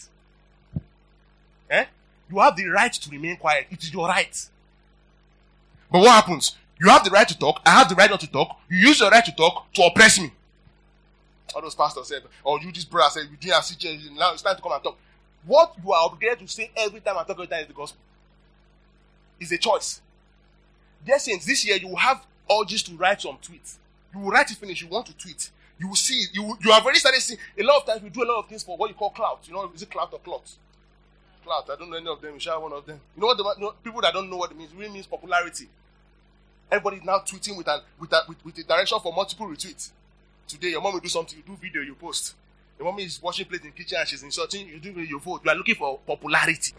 You have the right to remain quiet. It is your right. But what happens? You have the right to talk. I have the right not to talk. You use your right to talk to oppress me. All those pastors said, or you, this brother said, you didn't have CJ, now it's time to come and talk. What you are obligated to say every time I talk every time is the gospel. It's a choice. Dear saints, this year you will have urges to write some tweets. You will write it finish, you want to tweet. You will see, you have already started seeing, a lot of times we do a lot of things for what you call clout. You know, is it clout or clout? Clout, I don't know any of them, you share one of them. You know what people that don't know what it means, it really means popularity. Everybody is now tweeting with a direction for multiple retweets. Today, your mom will do something, you do video, you post. The mommy is washing plates in the kitchen and she's insulting you. Do your vote. You are looking for popularity.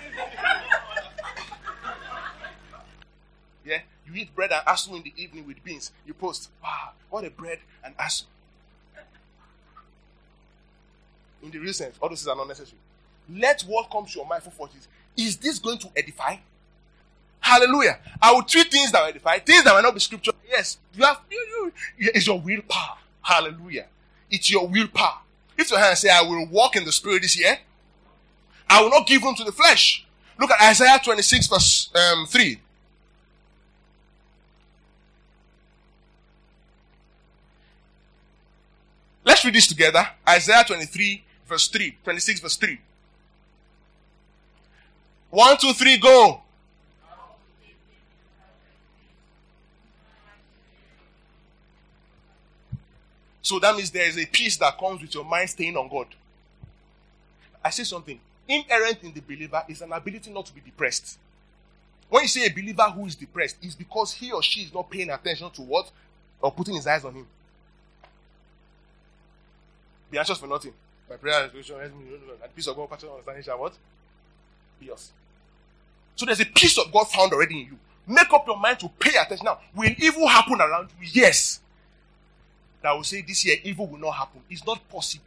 Yeah, you eat bread and asu in the evening with beans. You post, wow, what a bread and asu. In the real sense, all those things are not necessary. Let what comes to your mind for is this going to edify? Hallelujah. I will treat things that will edify, things that will not be scripture. Yes, it's your willpower. Hallelujah. It's your willpower. Lift your hand and say, I will walk in the spirit this year. I will not give room to the flesh. Look at Isaiah 26 verse 3. Let's read this together. Isaiah 23 verse 3. 26 verse 3. 1, 2, 3, go. So that means there is a peace that comes with your mind staying on God. I say something. Inherent in the believer is an ability not to be depressed. When you say a believer who is depressed, it's because he or she is not paying attention to what? Or putting his eyes on him. Be anxious for nothing. My prayer and the peace of God, understanding shall what? Be yours. So there's a peace of God found already in you. Make up your mind to pay attention. Now, will evil happen around you? Yes. That will say this year evil will not happen. It's not possible.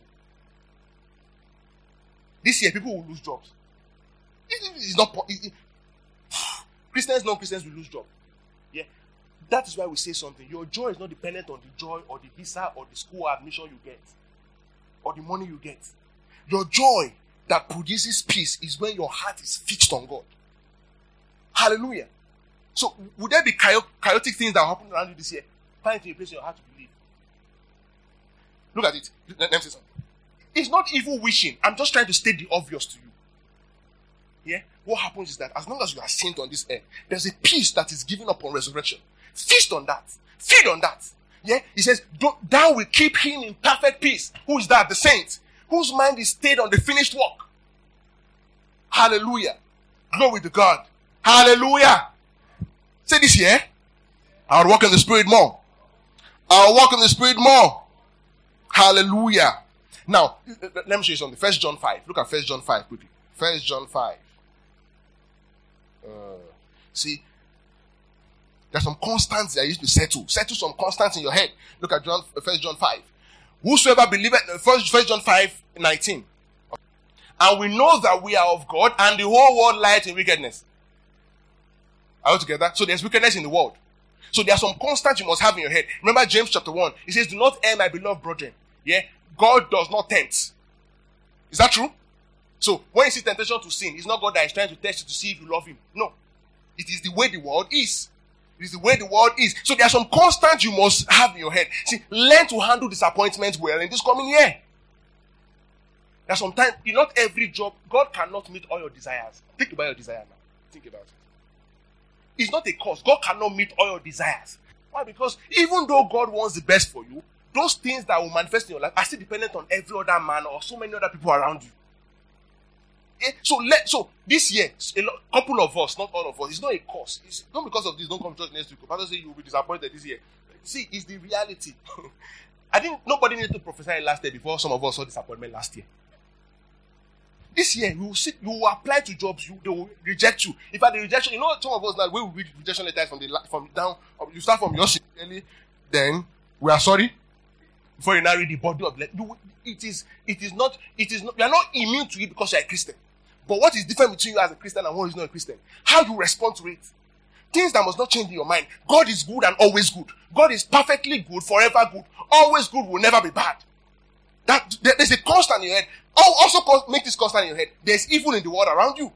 This year people will lose jobs. It's not Christians, non-Christians will lose jobs. Yeah. That is why we say something. Your joy is not dependent on the joy or the visa or the school admission you get or the money you get. Your joy that produces peace is when your heart is fixed on God. Hallelujah. So, would there be chaotic things that will happen around you this year? Find a place in your heart to believe. Look at it. Let me say something. It's not evil wishing. I'm just trying to state the obvious to you. Yeah? What happens is that as long as you are saint on this earth, there's a peace that is given upon resurrection. Feast on that. Feed on that. Yeah? He says, thou will keep him in perfect peace. Who is that? The saint. Whose mind is stayed on the finished work. Hallelujah. Glory to God. Hallelujah. Say this here. I'll walk in the spirit more. I'll walk in the spirit more. Hallelujah. Now, let me show you something. 1 John 5. Look at 1 John 5 quickly. 1 John 5. See, there's some constants that you need to settle. Settle some constants in your head. Look at 1 John 5. Whosoever believeth, 1 John 5, 19. And we know that we are of God, and the whole world lieth in wickedness. Are we together? So there's wickedness in the world. So there are some constants you must have in your head. Remember James chapter 1. It says, do not err, my beloved brethren. Yeah? God does not tempt. Is that true? So when you see temptation to sin, it's not God that is trying to test you to see if you love him. No. It is the way the world is. It is the way the world is. So there are some constants you must have in your head. See, learn to handle disappointments well in this coming year. There's sometimes, in not every job, God cannot meet all your desires. Think about your desire now. Think about it. It's not a cause. God cannot meet all your desires. Why? Because even though God wants the best for you, those things that will manifest in your life are still dependent on every other man or so many other people around you. So this year, a couple of us, not all of us, it's not a cause. It's not because of this, don't come to church next week. Pastor say you will be disappointed this year. See, it's the reality. I think nobody needed to prophesy last year before some of us saw disappointment last year. This year, you will apply to jobs, they will reject you. In fact, the rejection, some of us now, we will read rejection letters from down, you start from your seat, then we are sorry. Before you now read the body of letter, it is not, you are not immune to it because you are a Christian. But what is different between you as a Christian and one who is not a Christian? How you respond to it. Things that must not change in your mind. God is good and always good. God is perfectly good, forever good. Always good, will never be bad. There's a constant in your head. Also make this constant in your head. There's evil in the world around you.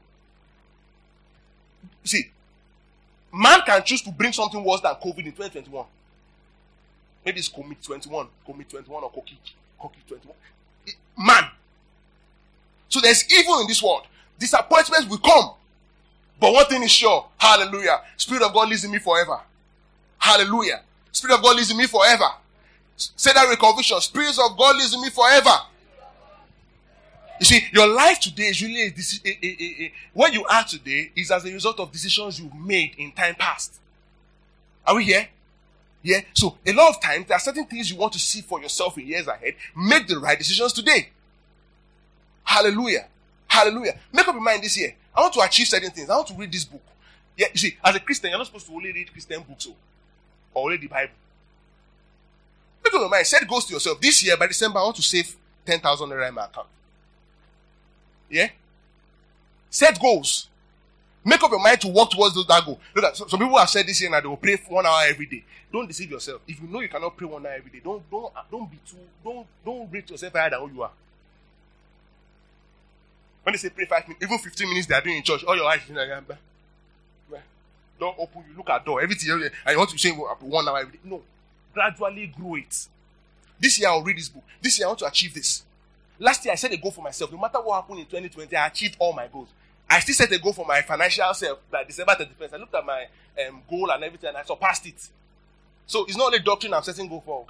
See, man can choose to bring something worse than COVID in 2021. Maybe it's COVID-21 or COVID-21. Man. So there's evil in this world. Disappointments will come. But one thing is sure. Hallelujah. Spirit of God lives in me forever. Hallelujah. Spirit of God lives in me forever. Say that with conviction. Spirit of God lives in me forever. You see, your life today is really what you are today is as a result of decisions you made in time past. Are we here? Yeah. So a lot of times there are certain things you want to see for yourself in years ahead. Make the right decisions today. Hallelujah. Hallelujah. Make up your mind this year. I want to achieve certain things. I want to read this book. Yeah, you see, as a Christian, you're not supposed to only read Christian books or read the Bible. Make up your mind. Set goals to yourself. This year, by December, I want to save 10,000 naira in my account. Yeah? Set goals. Make up your mind to work towards that goal. Look at some people have said this year that they will pray for 1 hour every day. Don't deceive yourself. If you know you cannot pray 1 hour every day, don't rate yourself higher than who you are. When they say pray 5 minutes, even 15 minutes they are doing in church, all your eyes don't open, you look at door, everything, and you want to say 1 hour every day. No. Gradually grow it. This year I'll read this book. This year I want to achieve this. Last year I set a goal for myself. No matter what happened in 2020, I achieved all my goals. I still set a goal for my financial self by December 31st. I looked at my goal and everything and I surpassed it. So it's not only doctrine I'm setting goal for.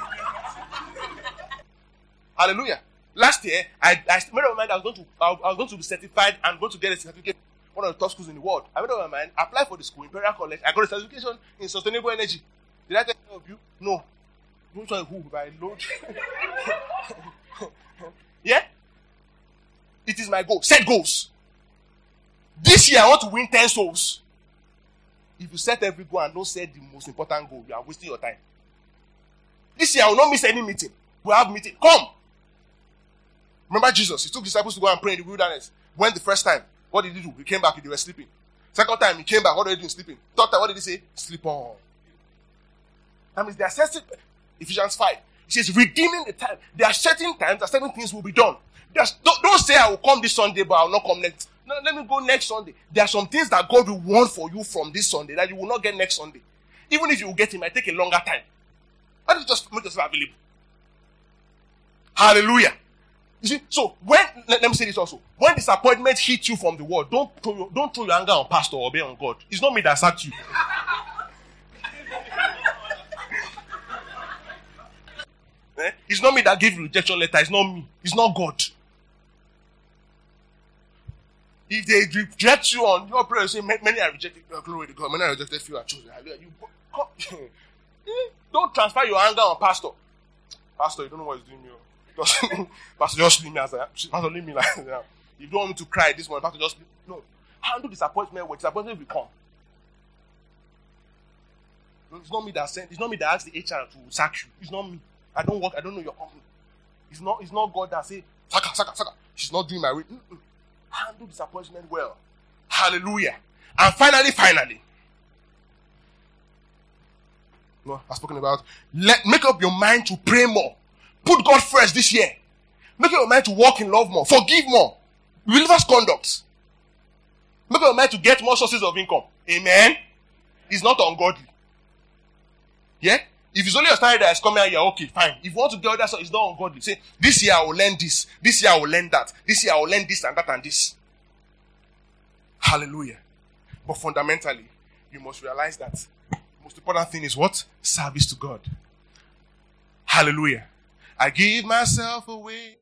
Hallelujah. Last year, I made up my mind I was going to be certified and going to get a certificate from one of the top schools in the world. I made up my mind, applied for the school, Imperial College. I got a certification in sustainable energy. Did I tell any of you? No. Don't try who by load. Yeah? It is my goal. Set goals. This year I want to win 10 souls. If you set every goal and don't set the most important goal, you are wasting your time. This year I will not miss any meeting. We'll have meeting. Come. Remember Jesus, he took disciples to go and pray in the wilderness. When the first time, what did he do? He came back, they were sleeping. Second time, he came back, what did he do? Sleeping. Third time, what did he say? Sleep on. That means they are certain, Ephesians 5. He says, redeeming the time. There are certain times that certain things will be done. Don't say I will come this Sunday, but I will not come next. No, let me go next Sunday. There are some things that God will want for you from this Sunday that you will not get next Sunday. Even if you will get it, it might take a longer time. Why don't you just make yourself available? Hallelujah. You see, so let me say this also. When disappointment hits you from the world, don't throw your anger on pastor or obey on God. It's not me that sacked you. It's not me that gave you rejection letter. It's not me. It's not God. If they reject you on your prayer, say many are rejected. Glory to God. Many are rejected. Few are chosen. Don't transfer your anger on pastor. Pastor, you don't know what he's doing here. Pastor, just leave me as I am. Pastor, leave me like that. If you don't want me to cry this morning, Pastor, just leave. No. Handle disappointment when disappointment will come. No, it's not me that sent. It's not me that asked the HR to sack you. It's not me. I don't work. I don't know your company. It's not God that say, Saka. She's not doing my way. Handle disappointment well. Hallelujah. And finally. No, I've spoken about. Make up your mind to pray more. Put God first this year. Make up your mind to walk in love more. Forgive more. Believers' conduct. Make up your mind to get more sources of income. Amen. It's not ungodly. Yeah? If it's only your standard that is coming out, you're okay, fine. If you want to get other stuff, it's not ungodly. Say, this year I will learn this. This year I will learn that. This year I will learn this and that and this. Hallelujah. But fundamentally, you must realize that the most important thing is what? Service to God. Hallelujah. I give myself away.